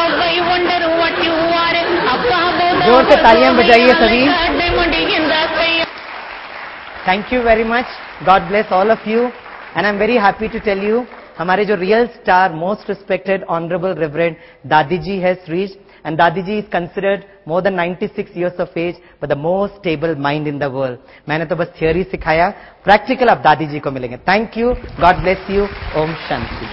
Speaker 2: जोर से तालियां बजाइए सभी. Thank you very much. God bless all of you. And I am very happy to tell you हमारे जो real star most respected honorable reverend Dadi ji has reached and Dadi ji is considered more than ninety-six years of age but the most stable mind in the world. मैंने तो बस theory सिखाया, practical अब दादी जी को मिलेंगे. Thank you. God bless you. ओम शांति.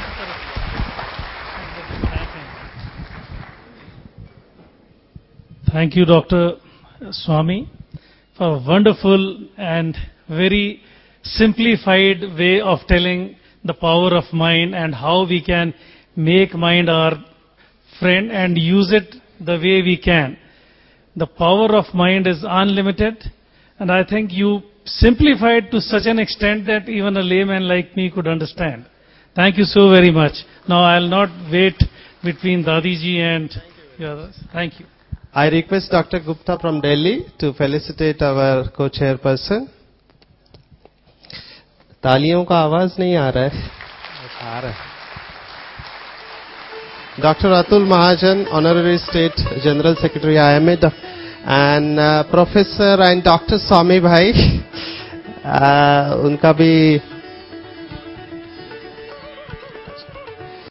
Speaker 5: Thank you, Doctor Swami, for a wonderful and very simplified way of telling the power of mind and how we can make mind our friend and use it the way we can. The power of mind is unlimited, and I think you simplified to such an extent that even a layman like me could understand. Thank you so very much. Now I'll not wait between Dadiji and the others. Thank you.
Speaker 1: I request Doctor Gupta from Delhi to felicitate our co-chairperson. तालियों का आवाज नहीं आ रहा है. आ रहा है. Doctor Atul Mahajan, Honorary State General Secretary I M A, and uh, Professor and Doctor Swami Bhai, uh, उनका भी